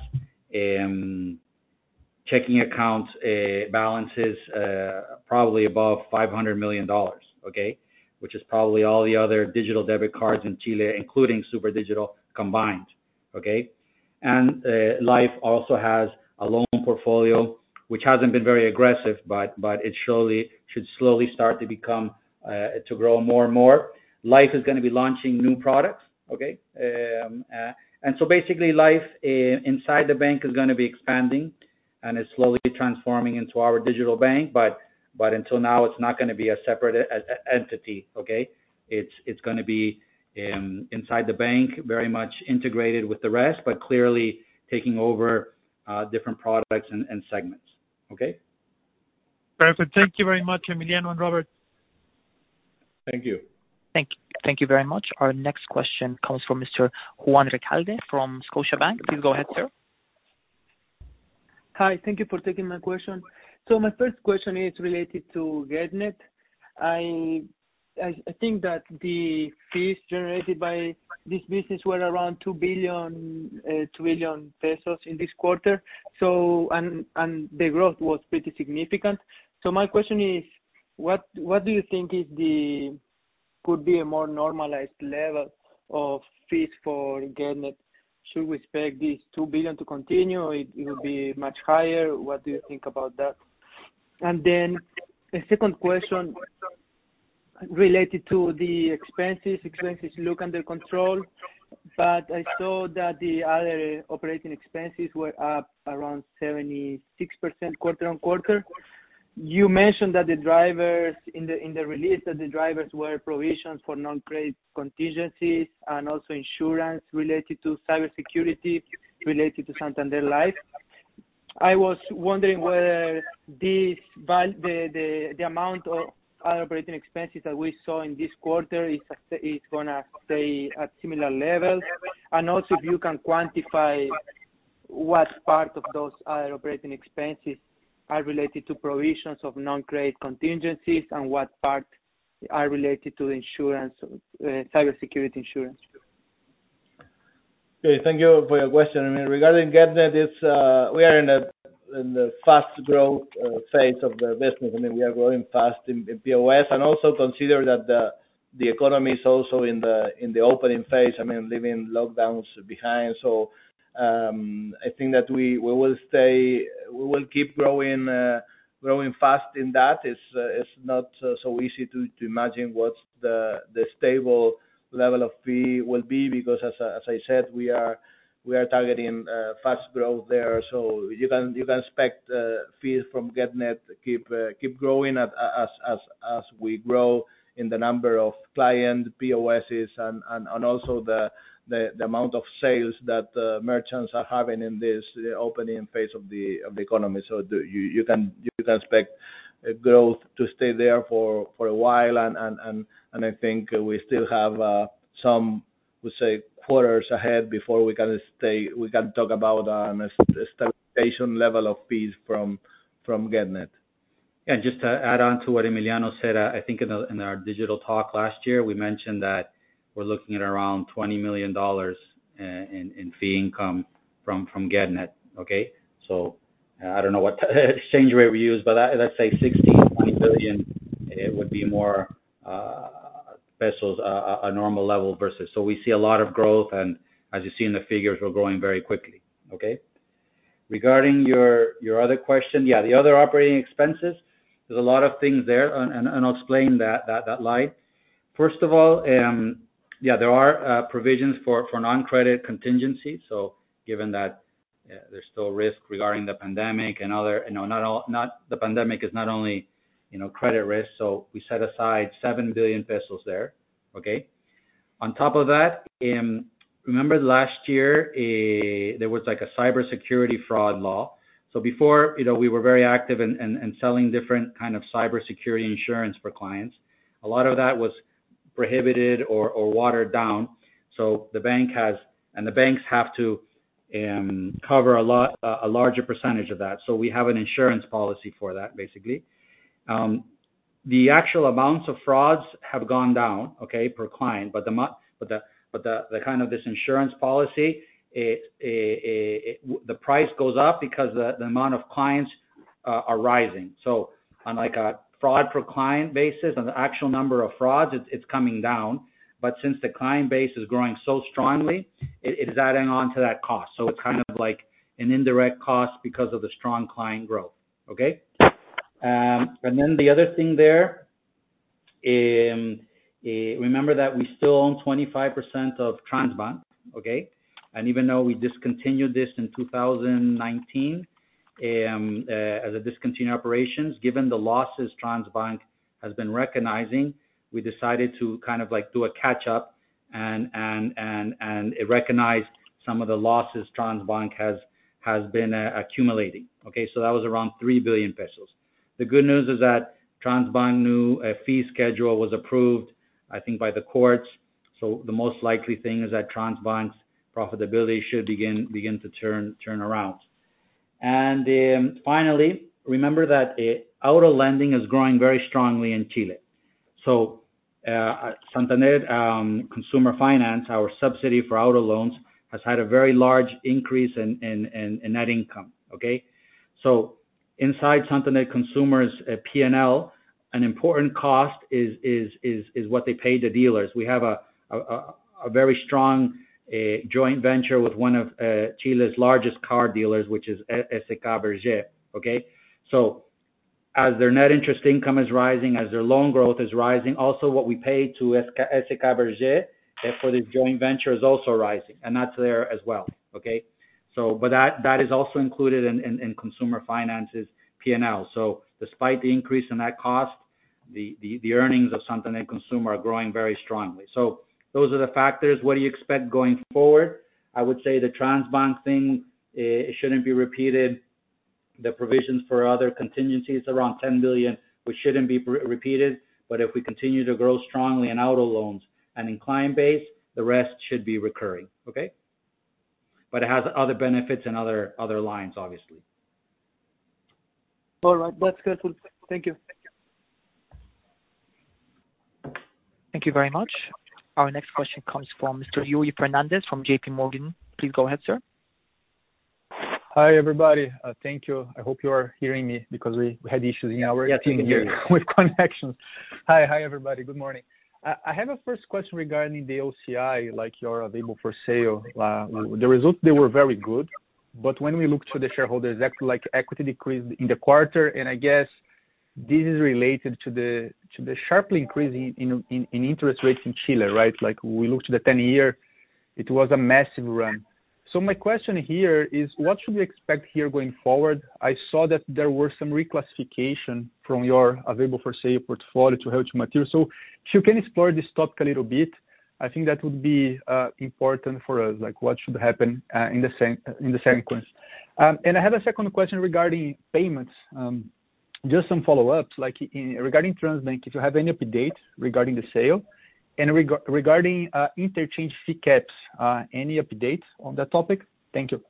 checking account balances probably above $500 million. Okay, which is probably all the other digital debit cards in Chile, including Super Digital combined. Okay. And Life also has a loan portfolio which hasn't been very aggressive, but it should slowly start to become to grow more and more. Life is going to be launching new products, okay, and so basically Life inside the bank is going to be expanding, and it's slowly transforming into our digital bank. But until now, it's not going to be a separate entity, okay. It's going to be inside the bank, very much integrated with the rest, but clearly taking over different products and segments. Okay. Perfect. Thank you very much, Emiliano and Robert. Thank you. Thank you very much. Our next question comes from Mr. Juan Recalde from Scotiabank. Please go ahead, sir. Hi, thank you for taking my question. So my first question is related to GetNet. I think that the fees generated by this business were around 2 billion pesos in this quarter. So and the growth was pretty significant. So my question is, what do you think could be a more normalized level of fees for GetNet? Should we expect this 2 billion to continue? It will be much higher. What do you think about that? And then a second question related to the expenses. Expenses look under control, but I saw that the other operating expenses were up around 76% quarter on quarter. You mentioned that the drivers in the release that the drivers were provisions for non-credit contingencies and also insurance related to cybersecurity related to Santander Life. I was wondering whether the amount of other operating expenses that we saw in this quarter is gonna stay at similar levels, and also if you can quantify what part of those other operating expenses are related to provisions of non-credit contingencies and what part are related to insurance, cybersecurity insurance. Okay, thank you for your question. I mean, regarding GetNet, we are in the fast growth phase of the business. I mean, we are growing fast in POS, and also consider that the economy is also in the opening phase. I mean, leaving lockdowns behind. So I think that we will keep growing fast in that. It's not so easy to imagine what's the stable level of fee will be, because as I said, we are we are targeting fast growth there. So you can expect fees from GetNet keep growing as we grow in the number of client POSs and also the amount of sales that merchants are having in this opening phase of the economy. So you can expect growth to stay there for a while, and I think we still have some, we say, quarters ahead before we can talk about a stabilization level of fees from GetNet. Yeah, just to add on to what Emiliano said, I think in our digital talk last year, we mentioned that we're looking at around $20 million in fee income from GetNet. Okay, so I don't know what exchange rate we use, but let's say 20 billion, it would be more pesos, a normal level versus. So we see a lot of growth, and as you see in the figures, we're growing very quickly. Okay. Regarding your other question, yeah, the other operating expenses, there's a lot of things there, and I'll explain that line. First of all, yeah, there are provisions for non-credit contingencies. So given that there's still risk regarding the pandemic and other, not the pandemic is not only, credit risk. So we set aside 7 billion pesos there. Okay. On top of that, remember last year, there was like a cybersecurity fraud law. So before, we were very active in selling different kind of cybersecurity insurance for clients. A lot of that was prohibited or watered down. So the banks have to cover a larger percentage of that. So we have an insurance policy for that, basically. The actual amounts of frauds have gone down, okay, per client, but the kind of this insurance policy, the price goes up because the amount of clients are rising. So on like a fraud per client basis, on the actual number of frauds, it's coming down. But since the client base is growing so strongly, it is adding on to that cost. So it's kind of like an indirect cost because of the strong client growth. Okay. And then the other thing there, remember that we still own 25% of Transbank. Okay. And even though we discontinued this in 2019 as a discontinued operations, given the losses Transbank has been recognizing, we decided to kind of like do a catch up and recognize some of the losses Transbank has been accumulating. Okay, so that was around 3 billion pesos. The good news is that Transbank new fee schedule was approved, I think, by the courts. So the most likely thing is that Transbank's profitability should begin to turn around. And finally, remember that auto lending is growing very strongly in Chile. So Santander Consumer Finance, our subsidy for auto loans, has had a very large increase in net income. Okay, so inside Santander Consumer's P&L, an important cost is what they pay the dealers. We have a very strong joint venture with one of Chile's largest car dealers, which is SK Berger. Okay, so as their net interest income is rising, as their loan growth is rising, also what we pay to SK Berger for this joint venture is also rising, and that's there as well. Okay, so but that is also included in consumer finance's P&L. So despite the increase in that cost, the earnings of Santander Consumer are growing very strongly. So those are the factors. What do you expect going forward? I would say the Transbank thing, it shouldn't be repeated. The provisions for other contingencies around 10 billion, which shouldn't be repeated. But if we continue to grow strongly in auto loans and in client base, the rest should be recurring. Okay. But it has other benefits and other lines, obviously. All right. That's helpful. Thank you. Thank you very much. Our next question comes from Mr. Yuri Fernandez from JP Morgan. Please go ahead, sir. Hi, everybody. Thank you. I hope you are hearing me because we had issues in our team here with connections. Hi, everybody. Good morning. I have a first question regarding the OCI, like your available for sale. The results, they were very good, but when we look to the shareholders, equity decreased in the quarter, and I guess this is related to the sharply increase in interest rates in Chile, right? Like we look to the 10-year, it was a massive run. So my question here is, what should we expect here going forward? I saw that there were some reclassification from your available for sale portfolio to held to maturity. So if you can explore this topic a little bit, I think that would be important for us, like what should happen in the sequence. And I have a second question regarding payments. Just some follow-ups, like regarding Transbank, if you have any update regarding the sale, and regarding interchange fee caps, any updates on that topic? Thank you.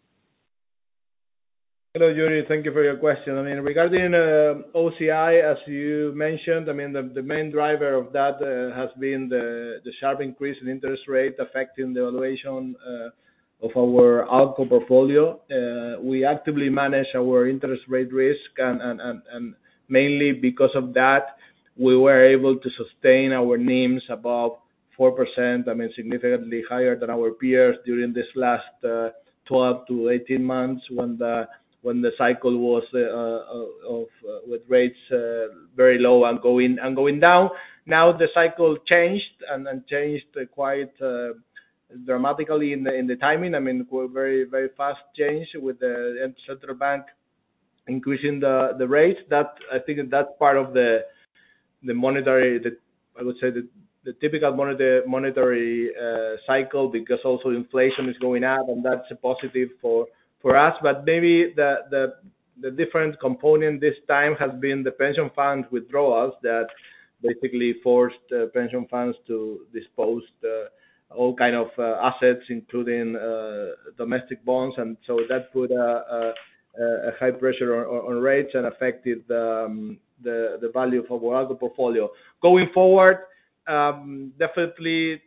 Hello, Yuri. Thank you for your question. I mean, regarding OCI, as you mentioned, I mean, the main driver of that has been the sharp increase in interest rate affecting the valuation of our ALCO portfolio. We actively manage our interest rate risk, and mainly because of that, we were able to sustain our NIMs above 4%. I mean, significantly higher than our peers during this last 12 to 18 months when the cycle was with rates very low and going down. Now the cycle changed and changed quite dramatically in the timing. I mean, very fast change with the central bank increasing the rates. That, I think, that's part of the monetary, I would say the typical monetary cycle, because also inflation is going up, and that's a positive for us. But maybe the different component this time has been the pension fund withdrawals that basically forced pension funds to dispose all kind of assets, including domestic bonds, and so that put a high pressure on rates and affected the value of our ALCO portfolio. Going forward, definitely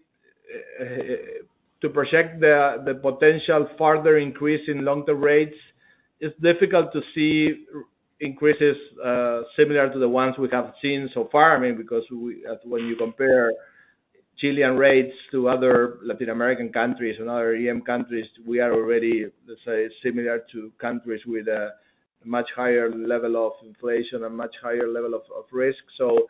to project the potential further increase in long-term rates, it's difficult to see increases similar to the ones we have seen so far. I mean, because when you compare Chilean rates to other Latin American countries and other EM countries, we are already, let's say, similar to countries with a much higher level of inflation and much higher level of risk. So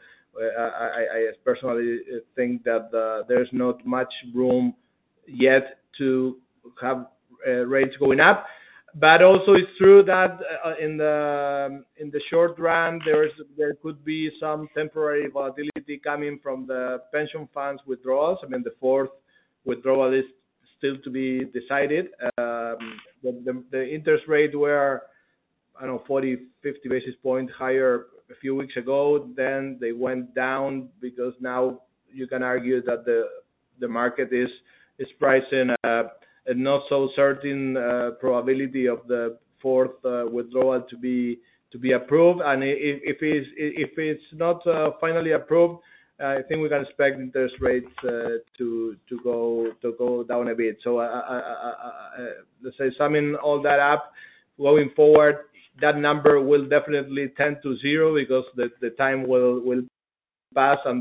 I personally think that there's not much room yet to have rates going up. But also it's true that in the short run there could be some temporary volatility coming from the pension funds withdrawals. I mean, the fourth withdrawal is still to be decided. The interest rate were, I don't know, 40, 50 basis points higher a few weeks ago. Then they went down because now you can argue that the market is pricing a not so certain probability of the fourth withdrawal to be approved. And if it's not finally approved, I think we can expect interest rates to go down a bit. So let's say, summing all that up, going forward, that number will definitely tend to zero because the time will pass, and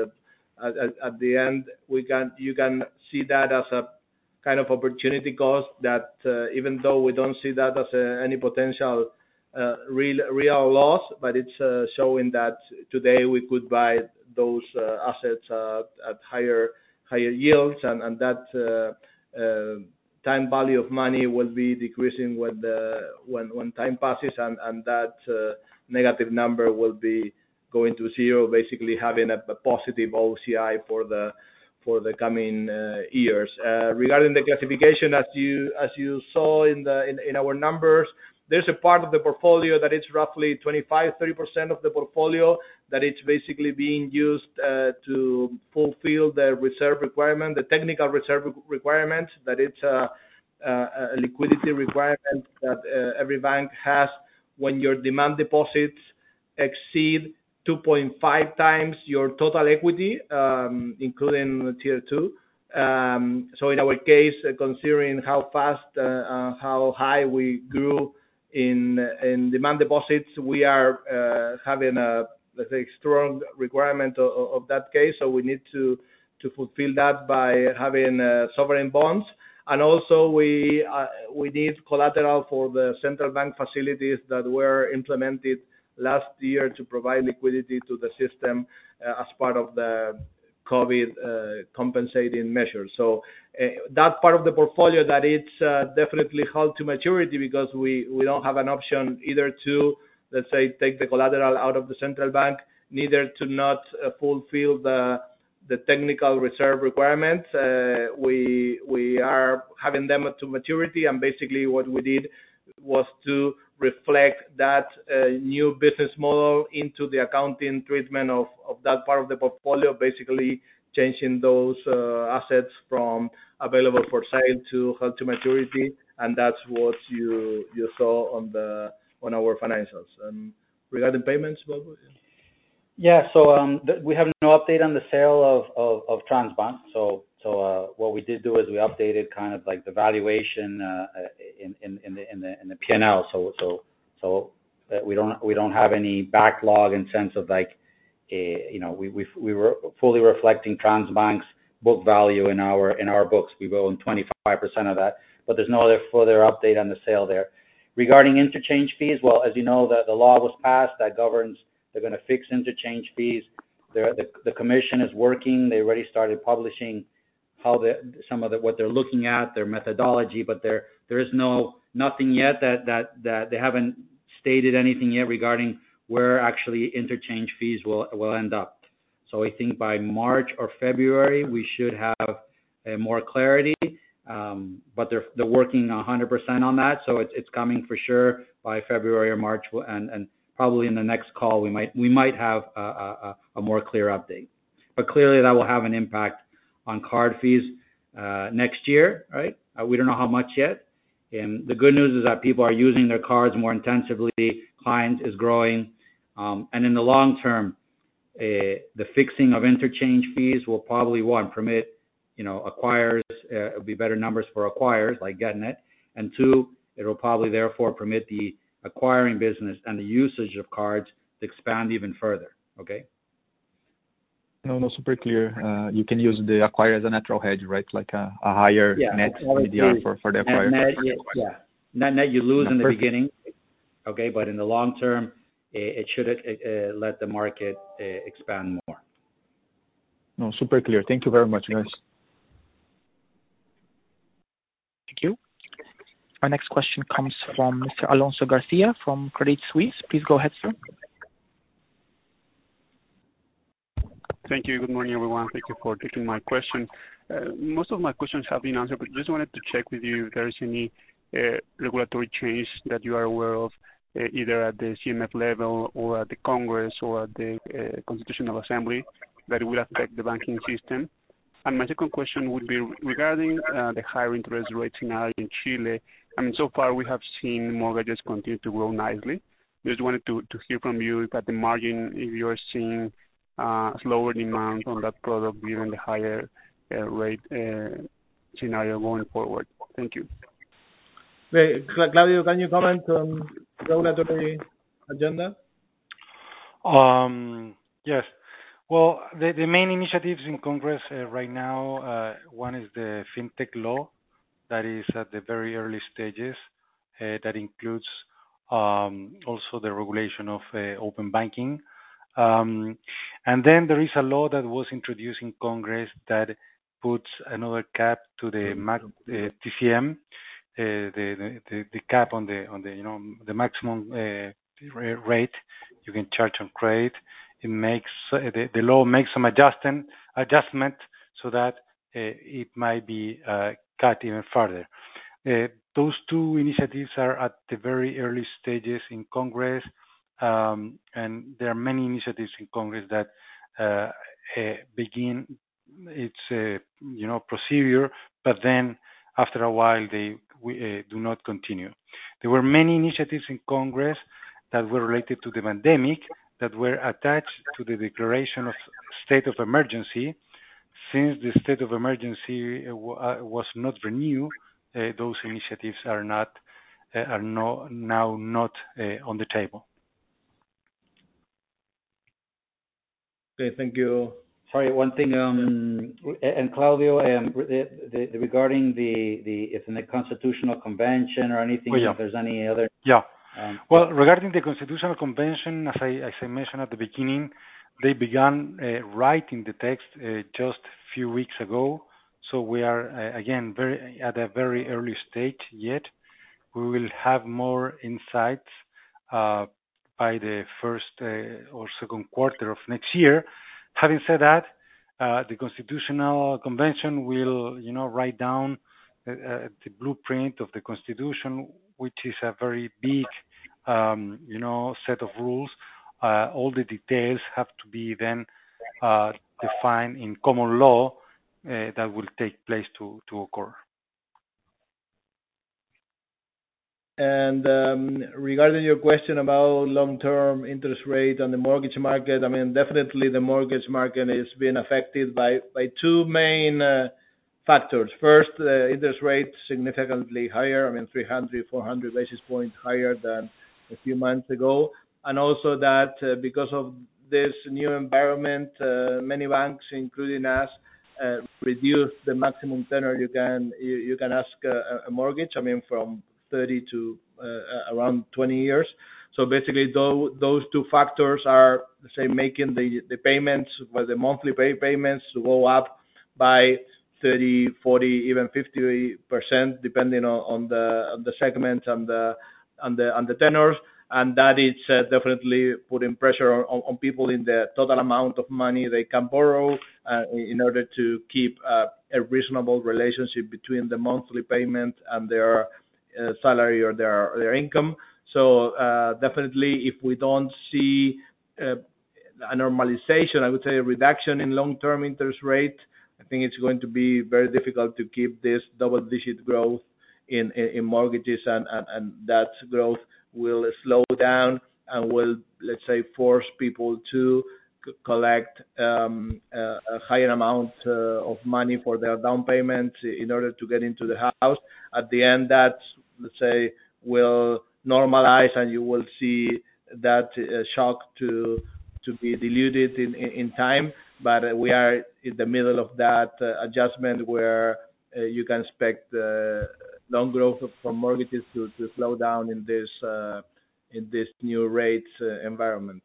at the end you can see that as a kind of opportunity cost that even though we don't see that as any potential real loss, but it's showing that today we could buy those assets at higher yields, and that time value of money will be decreasing when time passes, and that negative number will be going to zero, basically having a positive OCI for the coming years. Regarding the classification, as you saw in our numbers, there's a part of the portfolio that it's roughly 25-30% of the portfolio that it's basically being used to fulfill the reserve requirement, the technical reserve requirement, that it's a liquidity requirement that every bank has when your demand deposits exceed 2.5 times your total equity, including Tier 2. So in our case, considering how fast, how high we grew in demand deposits, we are having a, let's say, strong requirement of that case. So we need to fulfill that by having sovereign bonds, and also we need collateral for the central bank facilities that were implemented last year to provide liquidity to the system as part of the COVID compensating measures. So that part of the portfolio that it's definitely held to maturity because we don't have an option either to, let's say, take the collateral out of the central bank, neither to not fulfill the technical reserve requirements. We are having them to maturity, and basically what we did was to reflect that new business model into the accounting treatment of that part of the portfolio, basically changing those assets from available for sale to held to maturity, and that's what you saw on our financials. Regarding payments, Bob? Yeah, so we have no update on the sale of Transbank. So what we did do is we updated kind of like the valuation in the P&L. So we don't have any backlog in sense of like we were fully reflecting Transbank's book value in our books. We own 25% of that, but there's no other further update on the sale there. Regarding interchange fees, well, as you know, the law was passed that governs. They're going to fix interchange fees. The commission is working. They already started publishing what they're looking at, their methodology, but there is nothing yet that they haven't stated anything yet regarding where actually interchange fees will end up. So I think by March or February we should have more clarity. But they're working 100% on that, so it's coming for sure by February or March, and probably in the next call we might have a more clear update. But clearly that will have an impact on card fees next year, right? We don't know how much yet. And the good news is that people are using their cards more intensively. Clients is growing, and in the long term, the fixing of interchange fees will probably permit acquirers. It'll be better numbers for acquirers like GetNet, and two, it will probably therefore permit the acquiring business and the usage of cards to expand even further. Okay. No, super clear. You can use the acquirer as a natural hedge, right? Like a higher net ADR for the acquirer. Net you lose in the beginning, okay, but in the long term, it should let the market expand more. No, super clear. Thank you very much, guys. Thank you. Our next question comes from Mr. Alonso Garcia from Credit Suisse. Please go ahead, sir. Thank you. Good morning, everyone. Thank you for taking my question. Most of my questions have been answered, but just wanted to check with you if there is any regulatory change that you are aware of, either at the CMF level or at the Congress or at the Constitutional Assembly, that will affect the banking system. And my second question would be regarding the higher interest rate scenario in Chile. I mean, so far we have seen mortgages continue to grow nicely. Just wanted to hear from you if at the margin, if you're seeing slower demand on that product given the higher rate scenario going forward. Thank you. Claudio, can you comment on regulatory agenda? Yes. Well, the main initiatives in Congress right now, one is the FinTech law that is at the very early stages. That includes also the regulation of open banking. And then there is a law that was introduced in Congress that puts another cap to the TCM, the cap on the maximum rate you can charge on credit. It makes the law makes some adjustment so that it might be cut even further. Those two initiatives are at the very early stages in Congress, and there are many initiatives in Congress that begin its procedure, but then after a while they do not continue. There were many initiatives in Congress that were related to the pandemic that were attached to the declaration of state of emergency. Since the state of emergency was not renewed, those initiatives are now not on the table. Okay, thank you. Sorry, one thing, and Claudio, regarding if in the Constitutional Convention or anything, if there's any other. Yeah. Well, regarding the Constitutional Convention, as I mentioned at the beginning, they began writing the text just a few weeks ago. So we are again at a very early stage yet. We will have more insights by the first or second quarter of next year. Having said that, the Constitutional Convention will, write down the blueprint of the Constitution, which is a very big, set of rules. All the details have to be then defined in common law that will take place to occur. And regarding your question about long-term interest rate on the mortgage market, I mean, definitely the mortgage market is being affected by two main factors. First, interest rate significantly higher, I mean, 300, 400 basis points higher than a few months ago. And also that because of this new environment, many banks, including us, reduced the maximum tenor you can ask a mortgage, I mean, from 30 to around 20 years. So basically, those two factors are, say, making the payments, well, the monthly payments to go up by 30, 40, even 50%, depending on the segments and the tenors, and that is definitely putting pressure on people in the total amount of money they can borrow in order to keep a reasonable relationship between the monthly payment and their salary or their income. So definitely, if we don't see a normalization, I would say a reduction in long-term interest rate, I think it's going to be very difficult to keep this double-digit growth in mortgages, and that growth will slow down and will, let's say, force people to collect a higher amount of money for their down payment in order to get into the house. At the end, that, let's say, will normalize, and you will see that shock to be diluted in time. But we are in the middle of that adjustment where you can expect loan growth from mortgages to slow down in this new rates environment.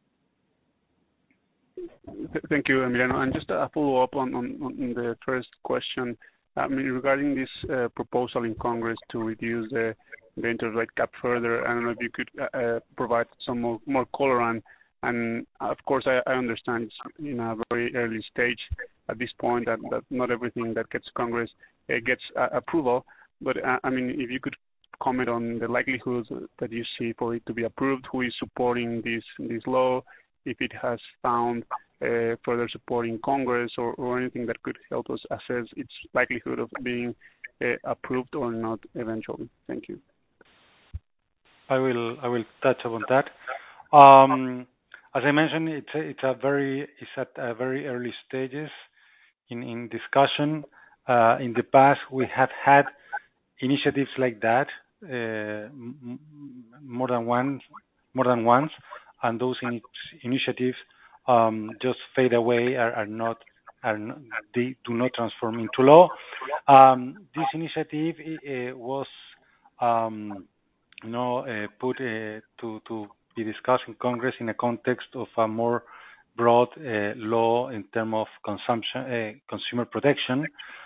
Thank you, Emiliano. And just a follow-up on the first question. I mean, regarding this proposal in Congress to reduce the interest rate cap further, I don't know if you could provide some more color on. And of course, I understand it's in a very early stage at this point that not everything that gets Congress gets approval. But I mean, if you could comment on the likelihood that you see for it to be approved, who is supporting this law, if it has found further support in Congress, or anything that could help us assess its likelihood of being approved or not eventually. Thank you. I will touch upon that. As I mentioned, it's at a very early stages in discussion. In the past, we have had initiatives like that more than once, and those initiatives just fade away, they do not transform into law. This initiative was put to be discussed in Congress in a context of a more broad law in terms of consumer protection.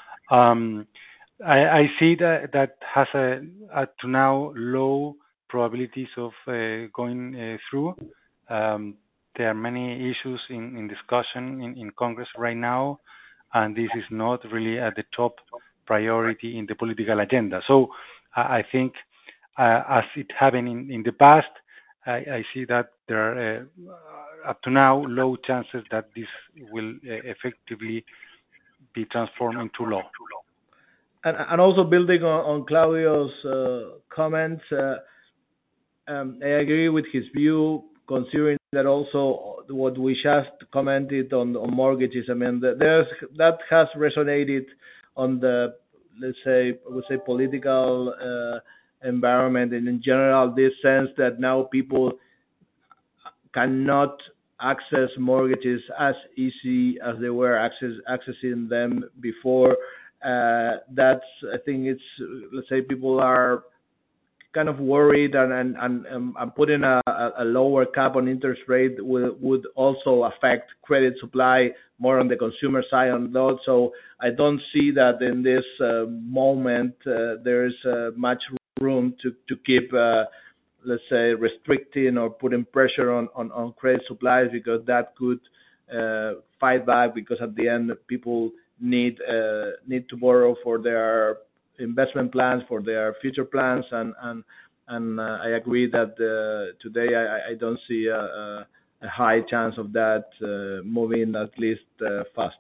I see that has up to now low probabilities of going through. There are many issues in discussion in Congress right now, and this is not really at the top priority in the political agenda. So I think, as it happened in the past, I see that there are up to now low chances that this will effectively be transformed into law. And also building on Claudio's comments, I agree with his view, considering that also what we just commented on mortgages. I mean, that has resonated on the, let's say, I would say, political environment, and in general, this sense that now people cannot access mortgages as easy as they were accessing them before. That's, I think it's, let's say, people are kind of worried, and putting a lower cap on interest rate would also affect credit supply more on the consumer side on those. So I don't see that in this moment there's much room to keep, let's say, restricting or putting pressure on credit supplies, because that could fight back, because at the end people need to borrow for their investment plans, for their future plans, and I agree that today I don't see a high chance of that moving at least fast.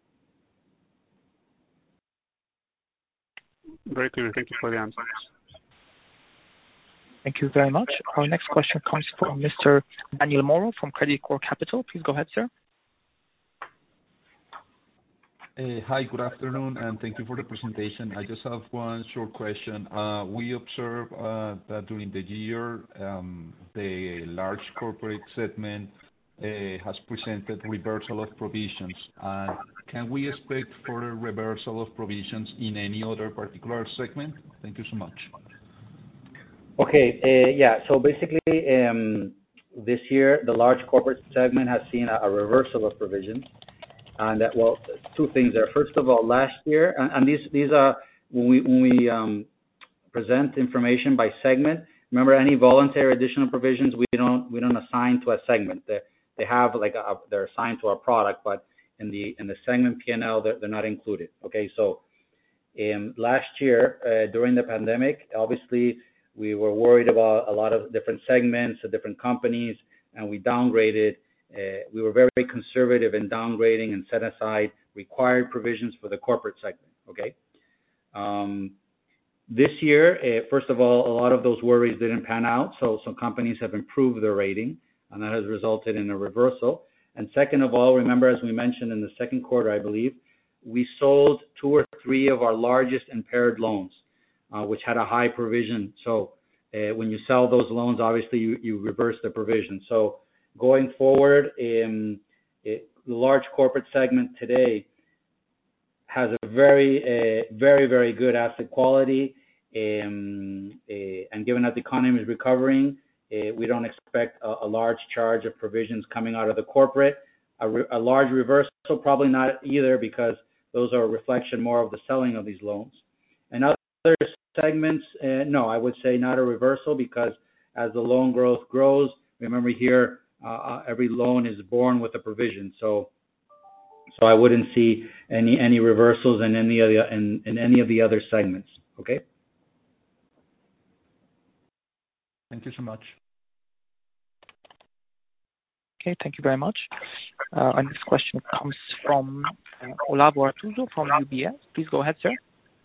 Very clear. Thank you for the answers. Thank you very much. Our next question comes from Mr. Daniel Moro from Credicorp Capital. Please go ahead, sir. Hi, good afternoon, and thank you for the presentation. I just have one short question. We observed that during the year, the large corporate segment has presented reversal of provisions. Can we expect further reversal of provisions in any other particular segment? Thank you so much. Okay. So basically, this year, the large corporate segment has seen a reversal of provisions. And that, well, two things there. First of all, last year, and these are when we present information by segment. Remember, any voluntary additional provisions we don't assign to a segment. They have they're assigned to our product, but in the segment P&L they're not included. Okay, so last year during the pandemic, obviously we were worried about a lot of different segments, different companies, and we downgraded. We were very conservative in downgrading and set aside required provisions for the corporate segment. Okay. This year, first of all, a lot of those worries didn't pan out, so some companies have improved their rating, and that has resulted in a reversal. And second of all, remember, as we mentioned in the second quarter, I believe, we sold 2 or 3 of our largest impaired loans, which had a high provision. So when you sell those loans, obviously you reverse the provision. So going forward, the large corporate segment today has a very good asset quality, and given that the economy is recovering, we don't expect a large charge of provisions coming out of the corporate. A large reversal, probably not either, because those are a reflection more of the selling of these loans. And other segments, no, I would say not a reversal, because as the loan growth grows, remember here, every loan is born with a provision. So I wouldn't see any reversals in any of the other segments. Okay. Thank you so much. Okay, thank you very much. Our next question comes from Olavo Artuso from UBS. Please go ahead, sir.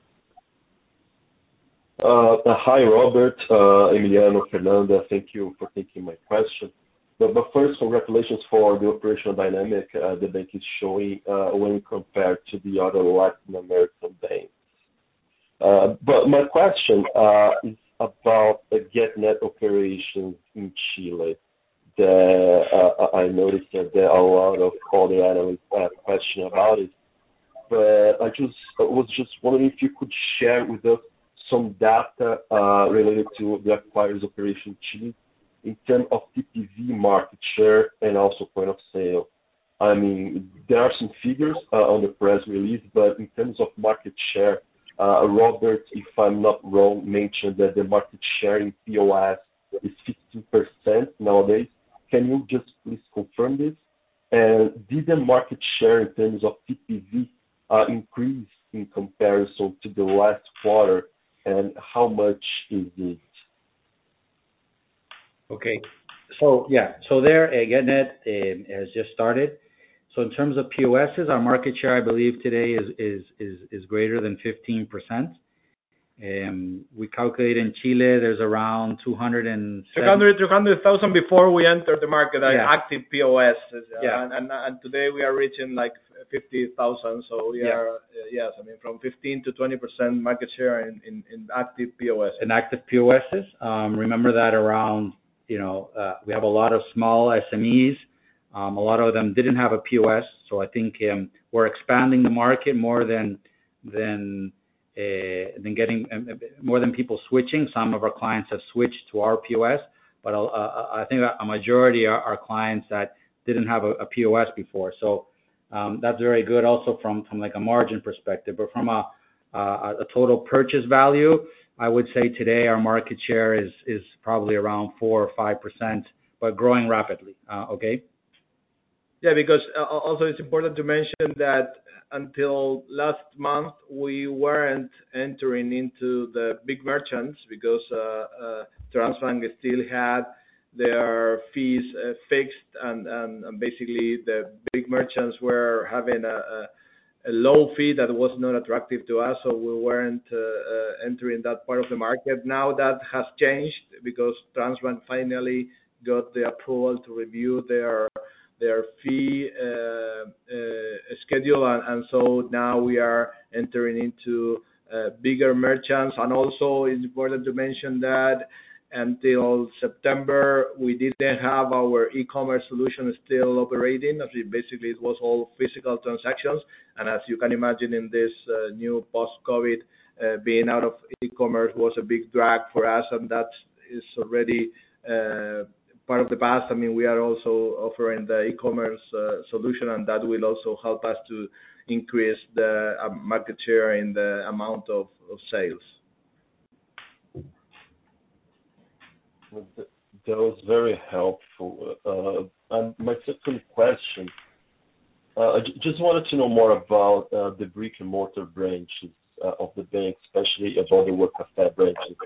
Hi, Robert, Emiliano, Fernanda. Thank you for taking my question. But first, congratulations for the operational dynamic the bank is showing when compared to the other Latin American banks. But my question is about the GetNet operations in Chile. I noticed that there are a lot of other analysts question about it. But I was just wondering if you could share with us some data related to the acquired operation in Chile in terms of TPV market share and also point of sale. I mean, there are some figures on the press release, but in terms of market share, Robert, if I'm not wrong, mentioned that the market share in POS is 15% nowadays. Can you just please confirm this? And did the market share in terms of TPV increase in comparison to the last quarter, and how much is it? Okay. So there, GetNet has just started. So in terms of POSs, our market share, I believe today is greater than 15%. We calculate in Chile there's around 300,000 before we entered the market, active POS. And today we are reaching like 50,000. So we are, yes, I mean, from 15 to 20% market share in active POS. In active POSs, remember that around, we have a lot of small SMEs. A lot of them didn't have a POS. So I think we're expanding the market more than getting more than people switching. Some of our clients have switched to our POS, but I think a majority are clients that didn't have a POS before. So that's very good also from like a margin perspective. But from a total purchase value, I would say today our market share is probably around 4 or 5%, but growing rapidly. Okay. Yeah, because also it's important to mention that until last month we weren't entering into the big merchants because Transbank still had their fees fixed, and basically the big merchants were having a low fee that was not attractive to us, so we weren't entering that part of the market. Now that has changed because Transbank finally got the approval to review their fee schedule, and so now we are entering into bigger merchants. And also it's important to mention that until September we didn't have our e-commerce solution still operating. Basically it was all physical transactions, and as you can imagine in this new post-COVID, being out of e-commerce was a big drag for us, and that is already part of the past. I mean, we are also offering the e-commerce solution, and that will also help us to increase the market share in the amount of sales. That was very helpful. And my second question, I just wanted to know more about the brick and mortar branches of the bank, especially about the Work Cafe branches,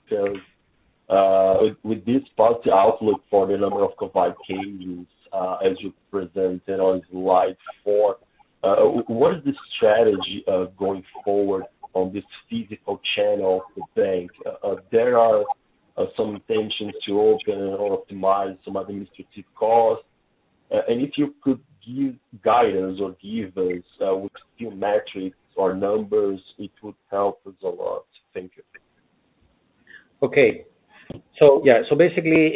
because with this positive outlook for the number of combined cases as you presented on slide 4, what is the strategy going forward on this physical channel of the bank? There are some intentions to open or optimize some administrative costs, and if you could give guidance or give us with few metrics or numbers, it would help us a lot. Thank you. Okay. So basically,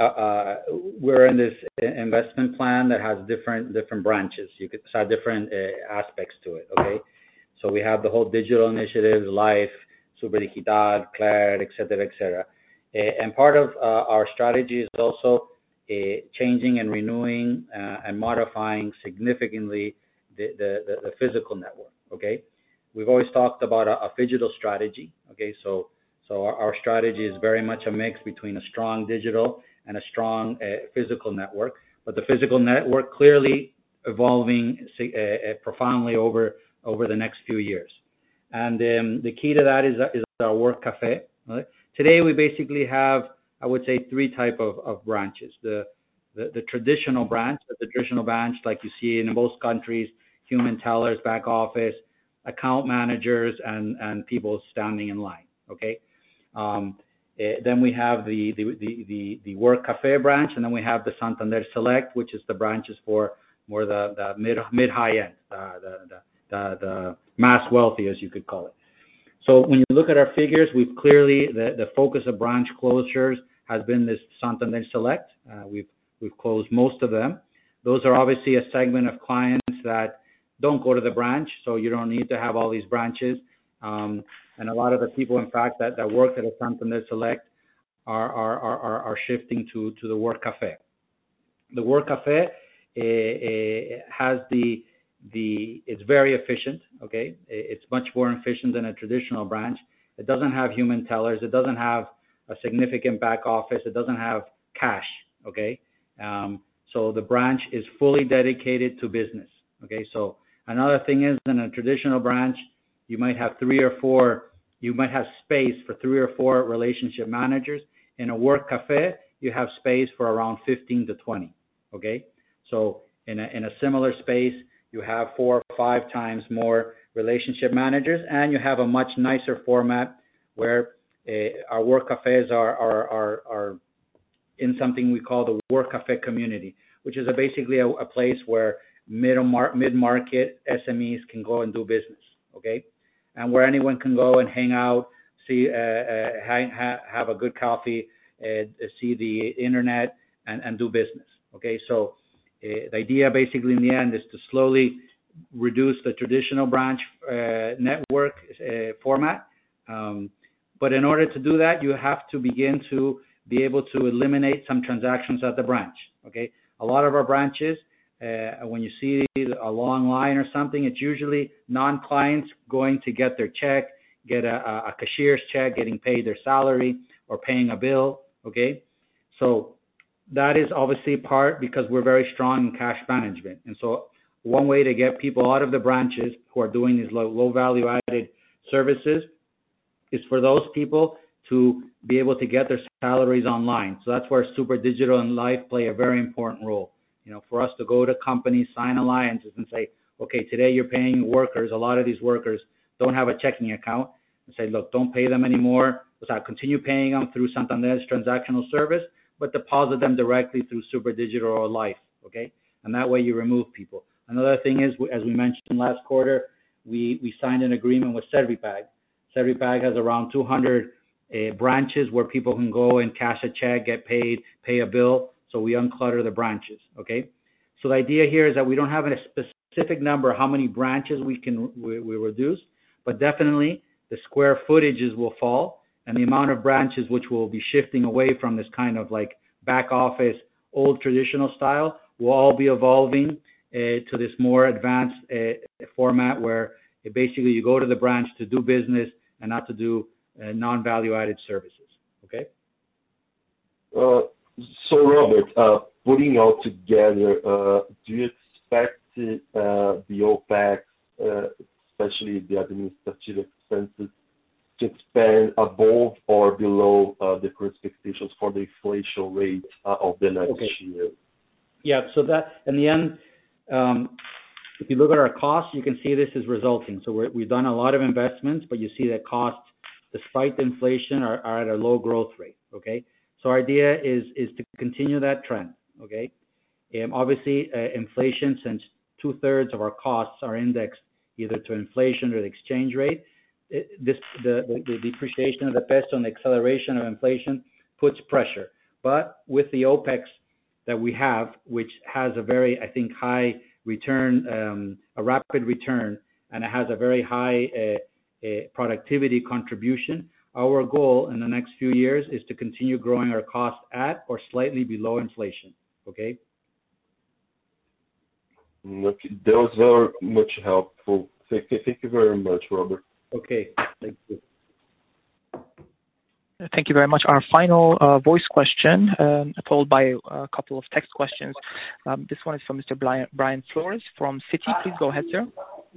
we're in this investment plan that has different branches. You could have different aspects to it. Okay, so we have the whole digital initiatives, Life, Super Digital, Claire, etc. And part of our strategy is also changing and renewing and modifying significantly the physical network. Okay, we've always talked about a phygital strategy. Okay, so our strategy is very much a mix between a strong digital and a strong physical network, but the physical network clearly evolving profoundly over the next few years. And the key to that is our Work Cafe. Right? Today we basically have, I would say, 3 type of branches. The traditional branch, like you see in most countries, human tellers, back office, account managers, and people standing in line. Okay. Then we have the Work Cafe branch, and then we have the Santander Select, which is the branches for more the mid high end, the mass wealthy, as you could call it. So when you look at our figures, we've clearly the focus of branch closures has been this Santander Select. We've closed most of them. Those are obviously a segment of clients that don't go to the branch, so you don't need to have all these branches. And a lot of the people, in fact, that work at a Santander Select are shifting to the Work Cafe. The Work Cafe has it's very efficient. Okay, it's much more efficient than a traditional branch. It doesn't have human tellers. It doesn't have a significant back office. It doesn't have cash. Okay, so the branch is fully dedicated to business. Okay, so another thing is, in a traditional branch, you might have space for 3 or 4 relationship managers. In a Work Cafe, you have space for around 15 to 20. Okay, so in a similar space, you have 4 or 5 times more relationship managers, and you have a much nicer format where our Work Cafes are in something we call the Work Cafe community, which is basically a place where mid-market SMEs can go and do business. Okay, and where anyone can go and hang out, see, have a good coffee, see the internet, and do business. Okay, so the idea basically in the end is to slowly reduce the traditional branch network format. But in order to do that, you have to begin to be able to eliminate some transactions at the branch. Okay, a lot of our branches, when you see a long line or something, it's usually non-clients going to get their check, get a cashier's check, getting paid their salary, or paying a bill. Okay, so that is obviously part because we're very strong in cash management. And so one way to get people out of the branches who are doing these low value added services is for those people to be able to get their salaries online. So that's where Super Digital and Life play a very important role. You know, for us to go to companies, sign alliances and say, okay, today you're paying workers. A lot of these workers don't have a checking account, and say, look, don't pay them anymore. Continue paying them through Santander's transactional service, but deposit them directly through Super Digital or Life. Okay. And that way you remove people. Another thing is, as we mentioned last quarter, we signed an agreement with Servipag. Servipag has around 200 branches where people can go and cash a check, get paid, pay a bill. So we unclutter the branches. Okay. So the idea here is that we don't have a specific number how many branches we reduce, but definitely the square footages will fall, and the amount of branches which will be shifting away from this kind of like back office, old traditional style, will all be evolving to this more advanced format where basically you go to the branch to do business and not to do non-value added services. Okay. So Robert, putting all together, do you expect the OPEX, especially the administrative expenses, to expand above or below the current expectations for the inflation rate of the next year? Yeah, so that in the end, if you look at our costs, you can see this is resulting. So we've done a lot of investments, but you see that costs, despite the inflation, are at a low growth rate. Okay, so our idea is to continue that trend. Okay, obviously inflation, since 2/3 of our costs are indexed either to inflation or the exchange rate. The depreciation of the peso and the acceleration of inflation puts pressure. But with the OPEX that we have, which has a very, I think, high return, a rapid return, and it has a very high productivity contribution, our goal in the next few years is to continue growing our costs at or slightly below inflation. Okay? Okay. That was very much helpful. Thank you very much, Robert. Okay, thank you. Thank you very much. Our final voice question, followed by a couple of text questions. This one is from Mr. Brian Flores from Citi. Please go ahead, sir.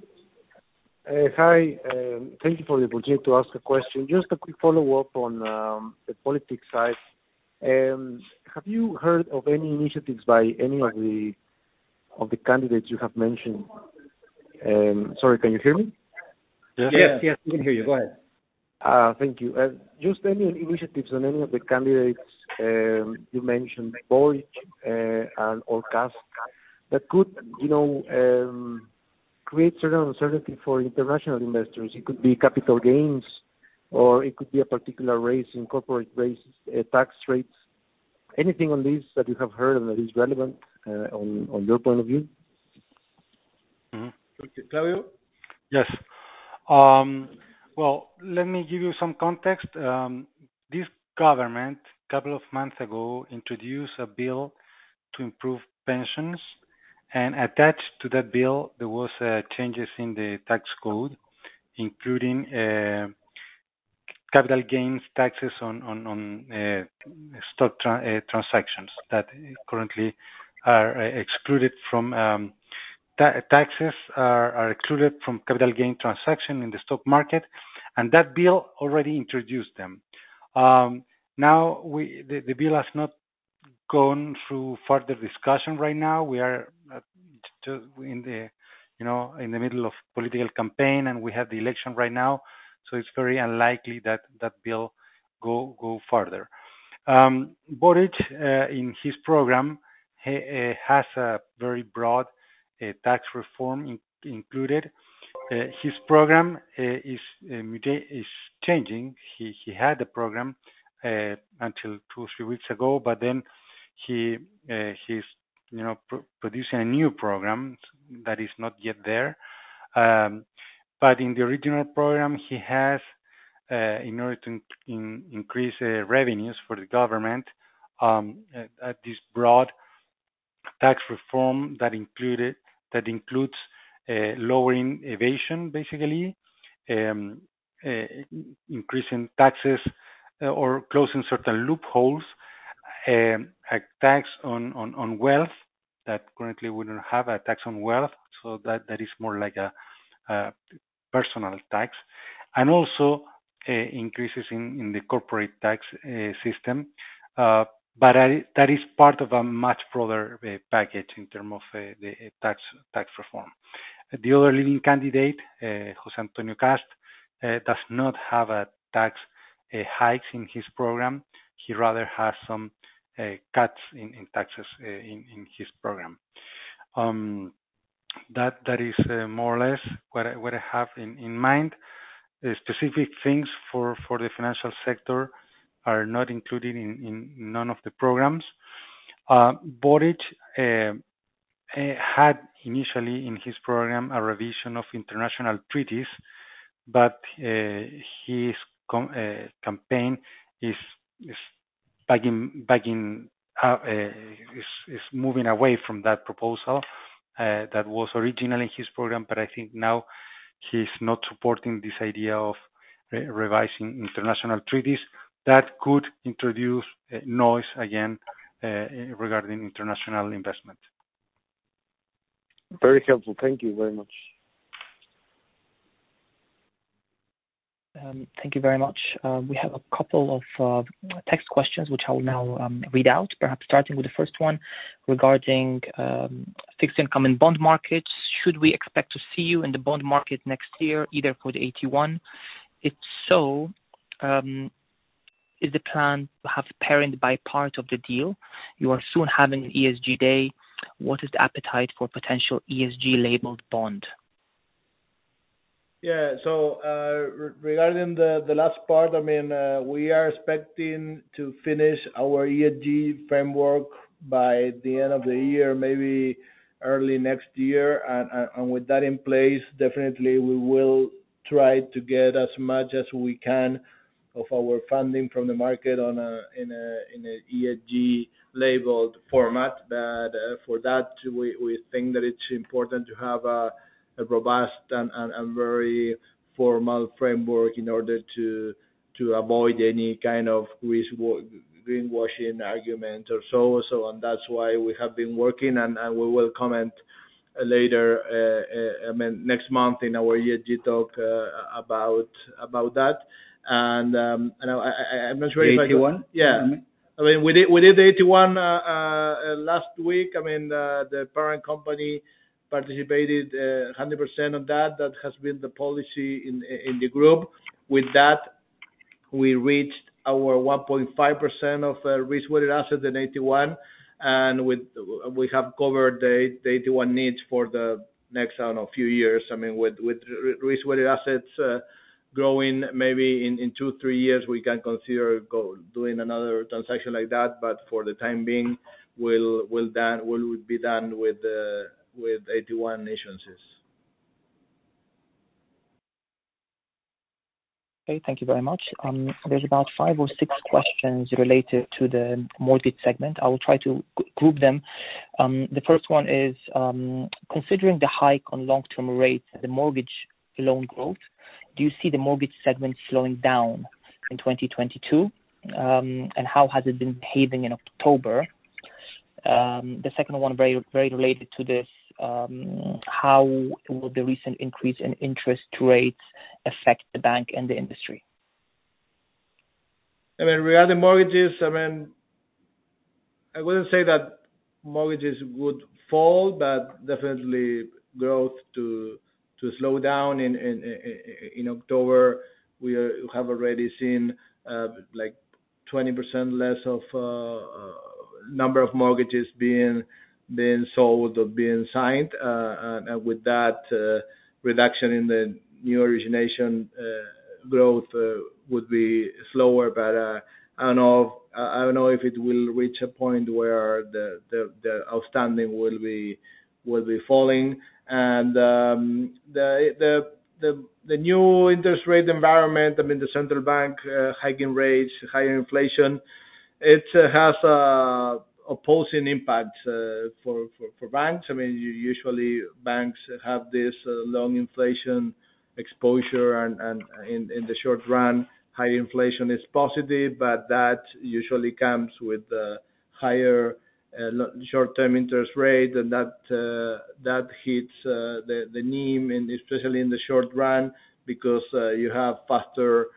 Hi, thank you for the opportunity to ask a question. Just a quick follow-up on the politics side. Have you heard of any initiatives by any of the candidates you have mentioned? Sorry, can you hear me? Yes, we can hear you. Go ahead. Thank you. Just any initiatives on any of the candidates you mentioned, Boric and Orcas, that could, create certain uncertainty for international investors. It could be capital gains, or it could be a particular race in corporate races, tax rates. Anything on this that you have heard and that is relevant on your point of view? Mm-hmm. Claudio? Yes. Well, let me give you some context. This government, a couple of months ago, introduced a bill to improve pensions, and attached to that bill, there was changes in the tax code, including capital gains taxes on stock transactions that currently are excluded from taxes are excluded from capital gain transaction in the stock market, and that bill already introduced them. Now the bill has not gone through further discussion right now. We are just in the middle of political campaign, and we have the election right now, so it's very unlikely that bill go further. Boric in his program has a very broad tax reform included. His program is changing. He had a program until 2 or 3 weeks ago, but then he's producing a new program that is not yet there. But in the original program, he has, in order to increase revenues for the government, this broad tax reform that includes lowering evasion, basically, increasing taxes or closing certain loopholes, a tax on wealth that currently we don't have a tax on wealth, so that is more like a personal tax, and also increases in the corporate tax system. But that is part of a much broader package in terms of the tax reform. The other leading candidate, José Antonio Cast, does not have a tax hikes in his program. He rather has some cuts in taxes in his program. That is more or less what I have in mind. Specific things for the financial sector are not included in none of the programs. Boric had initially in his program a revision of international treaties, but his campaign is moving away from that proposal that was originally in his program, but I think now he's not supporting this idea of revising international treaties that could introduce noise again regarding international investment. Very helpful. Thank you very much. Thank you very much. We have a couple of text questions which I will now read out, perhaps starting with the first one regarding fixed income and bond markets. Should we expect to see you in the bond market next year, either for the AT1? If so, is the plan to have parent by part of the deal? You are soon having an ESG day. What is the appetite for potential ESG labeled bond? Yeah, so regarding the last part, I mean, we are expecting to finish our ESG framework by the end of the year, maybe early next year, and with that in place, definitely we will try to get as much as we can of our funding from the market in a ESG labeled format. But for that, we think that it's important to have a robust and very formal framework in order to avoid any kind of greenwashing argument or so. And that's why we have been working, and we will comment later, I mean, next month in our ESG talk about that. And I'm not sure if AT1? Yeah. I mean, we did the AT1 last week. I mean, the parent company participated 100% of that. That has been the policy in the group. With that, we reached our 1.5% of risk-weighted assets in AT1, and we have covered the AT1 needs for the next, I don't know, few years. I mean, with risk-weighted assets growing maybe in 2-3 years, we can consider doing another transaction like that. But for the time being, we'll be done with AT1 issuances. Okay, thank you very much. There's about 5 or 6 questions related to the mortgage segment. I will try to group them. The first one is, considering the hike on long-term rates and the mortgage loan growth, do you see the mortgage segment slowing down in 2022? And how has it been behaving in October? The second one, very, very related to this, how will the recent increase in interest rates affect the bank and the industry? I mean, regarding mortgages, I mean, I wouldn't say that mortgages would fall, but definitely growth to slow down in October. We have already seen like 20% less of number of mortgages being sold or being signed, and with that reduction in the new origination growth would be slower. But I don't know I don't know if it will reach a point where the outstanding will be falling, and the new interest rate environment. I mean, the central bank hiking rates, higher inflation. It has opposing impacts for banks. I mean, usually banks have this long inflation exposure, and in the short run, high inflation is positive, but that usually comes with higher short-term interest rate, and that hits the NIM, and especially in the short run, because you have faster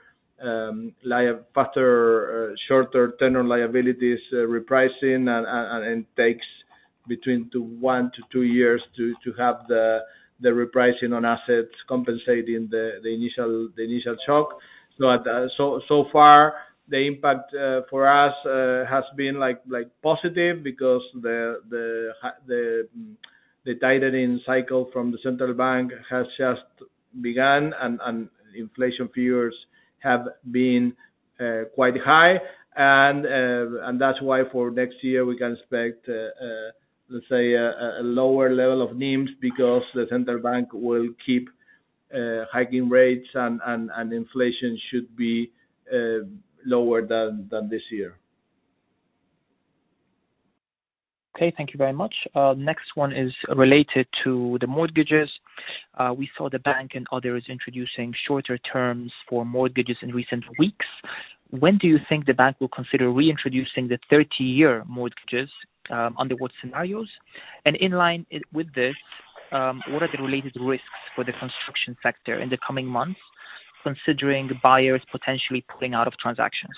shorter tenor liabilities repricing, and it takes between 1 to 2 years to have the repricing on assets compensating the initial shock. So far the impact for us has been like positive, because the tightening cycle from the central bank has just begun, and inflation figures have been quite high, and that's why for next year we can expect let's say a lower level of NIMs, because the central bank will keep hiking rates, and inflation should be lower than this year. Okay, thank you very much. Next one is related to the mortgages. We saw the bank and others introducing shorter terms for mortgages in recent weeks. When do you think the bank will consider reintroducing the 30-year mortgages? Under what scenarios? And in line with this, what are the related risks for the construction sector in the coming months, considering buyers potentially pulling out of transactions?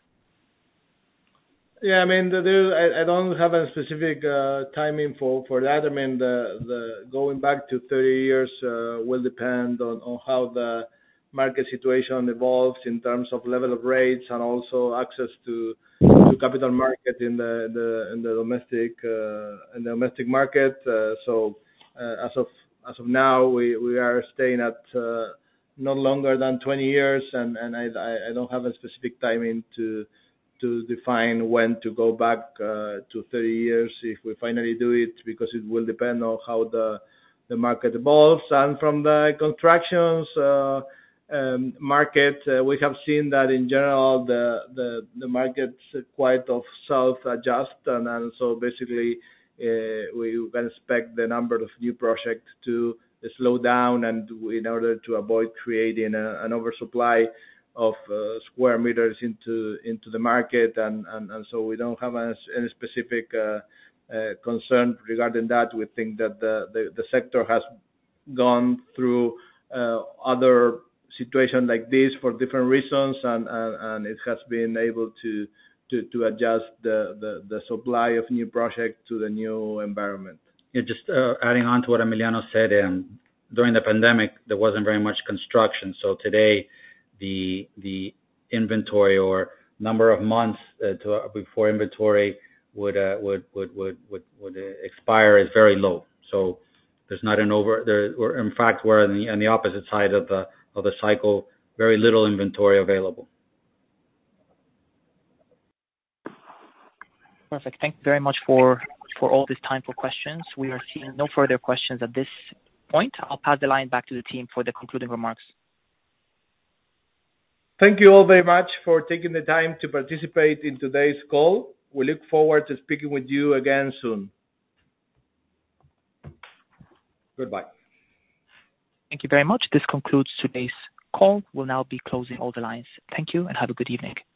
Yeah, I mean, I don't have a specific timing for that. I mean, the going back to 30 years will depend on how the market situation evolves in terms of level of rates, and also access to capital market in the domestic market. So as of now, we are staying at not longer than 20 years, and I don't have a specific timing to define when to go back to 30 years if we finally do it, because it will depend on how the market evolves. And from the constructions market, we have seen that in general the market's quite of self-adjust, and so basically we can expect the number of new projects to slow down, and in order to avoid creating an oversupply of square meters into the market, and so we don't have any specific concern regarding that. We think that the sector has gone through other situations like this for different reasons, and it has been able to adjust the supply of new projects to the new environment. Yeah, just adding on to what Emiliano said, during the pandemic there wasn't very much construction, so today the inventory or number of months before inventory would expire is very low. So there's not in fact we're on the opposite side of the cycle, very little inventory available. Perfect. Thank you very much for all this time for questions. We are seeing no further questions at this point. I'll pass the line back to the team for the concluding remarks. Thank you all very much for taking the time to participate in today's call. We look forward to speaking with you again soon. Goodbye. Thank you very much. This concludes today's call. We'll now be closing all the lines. Thank you and have a good evening.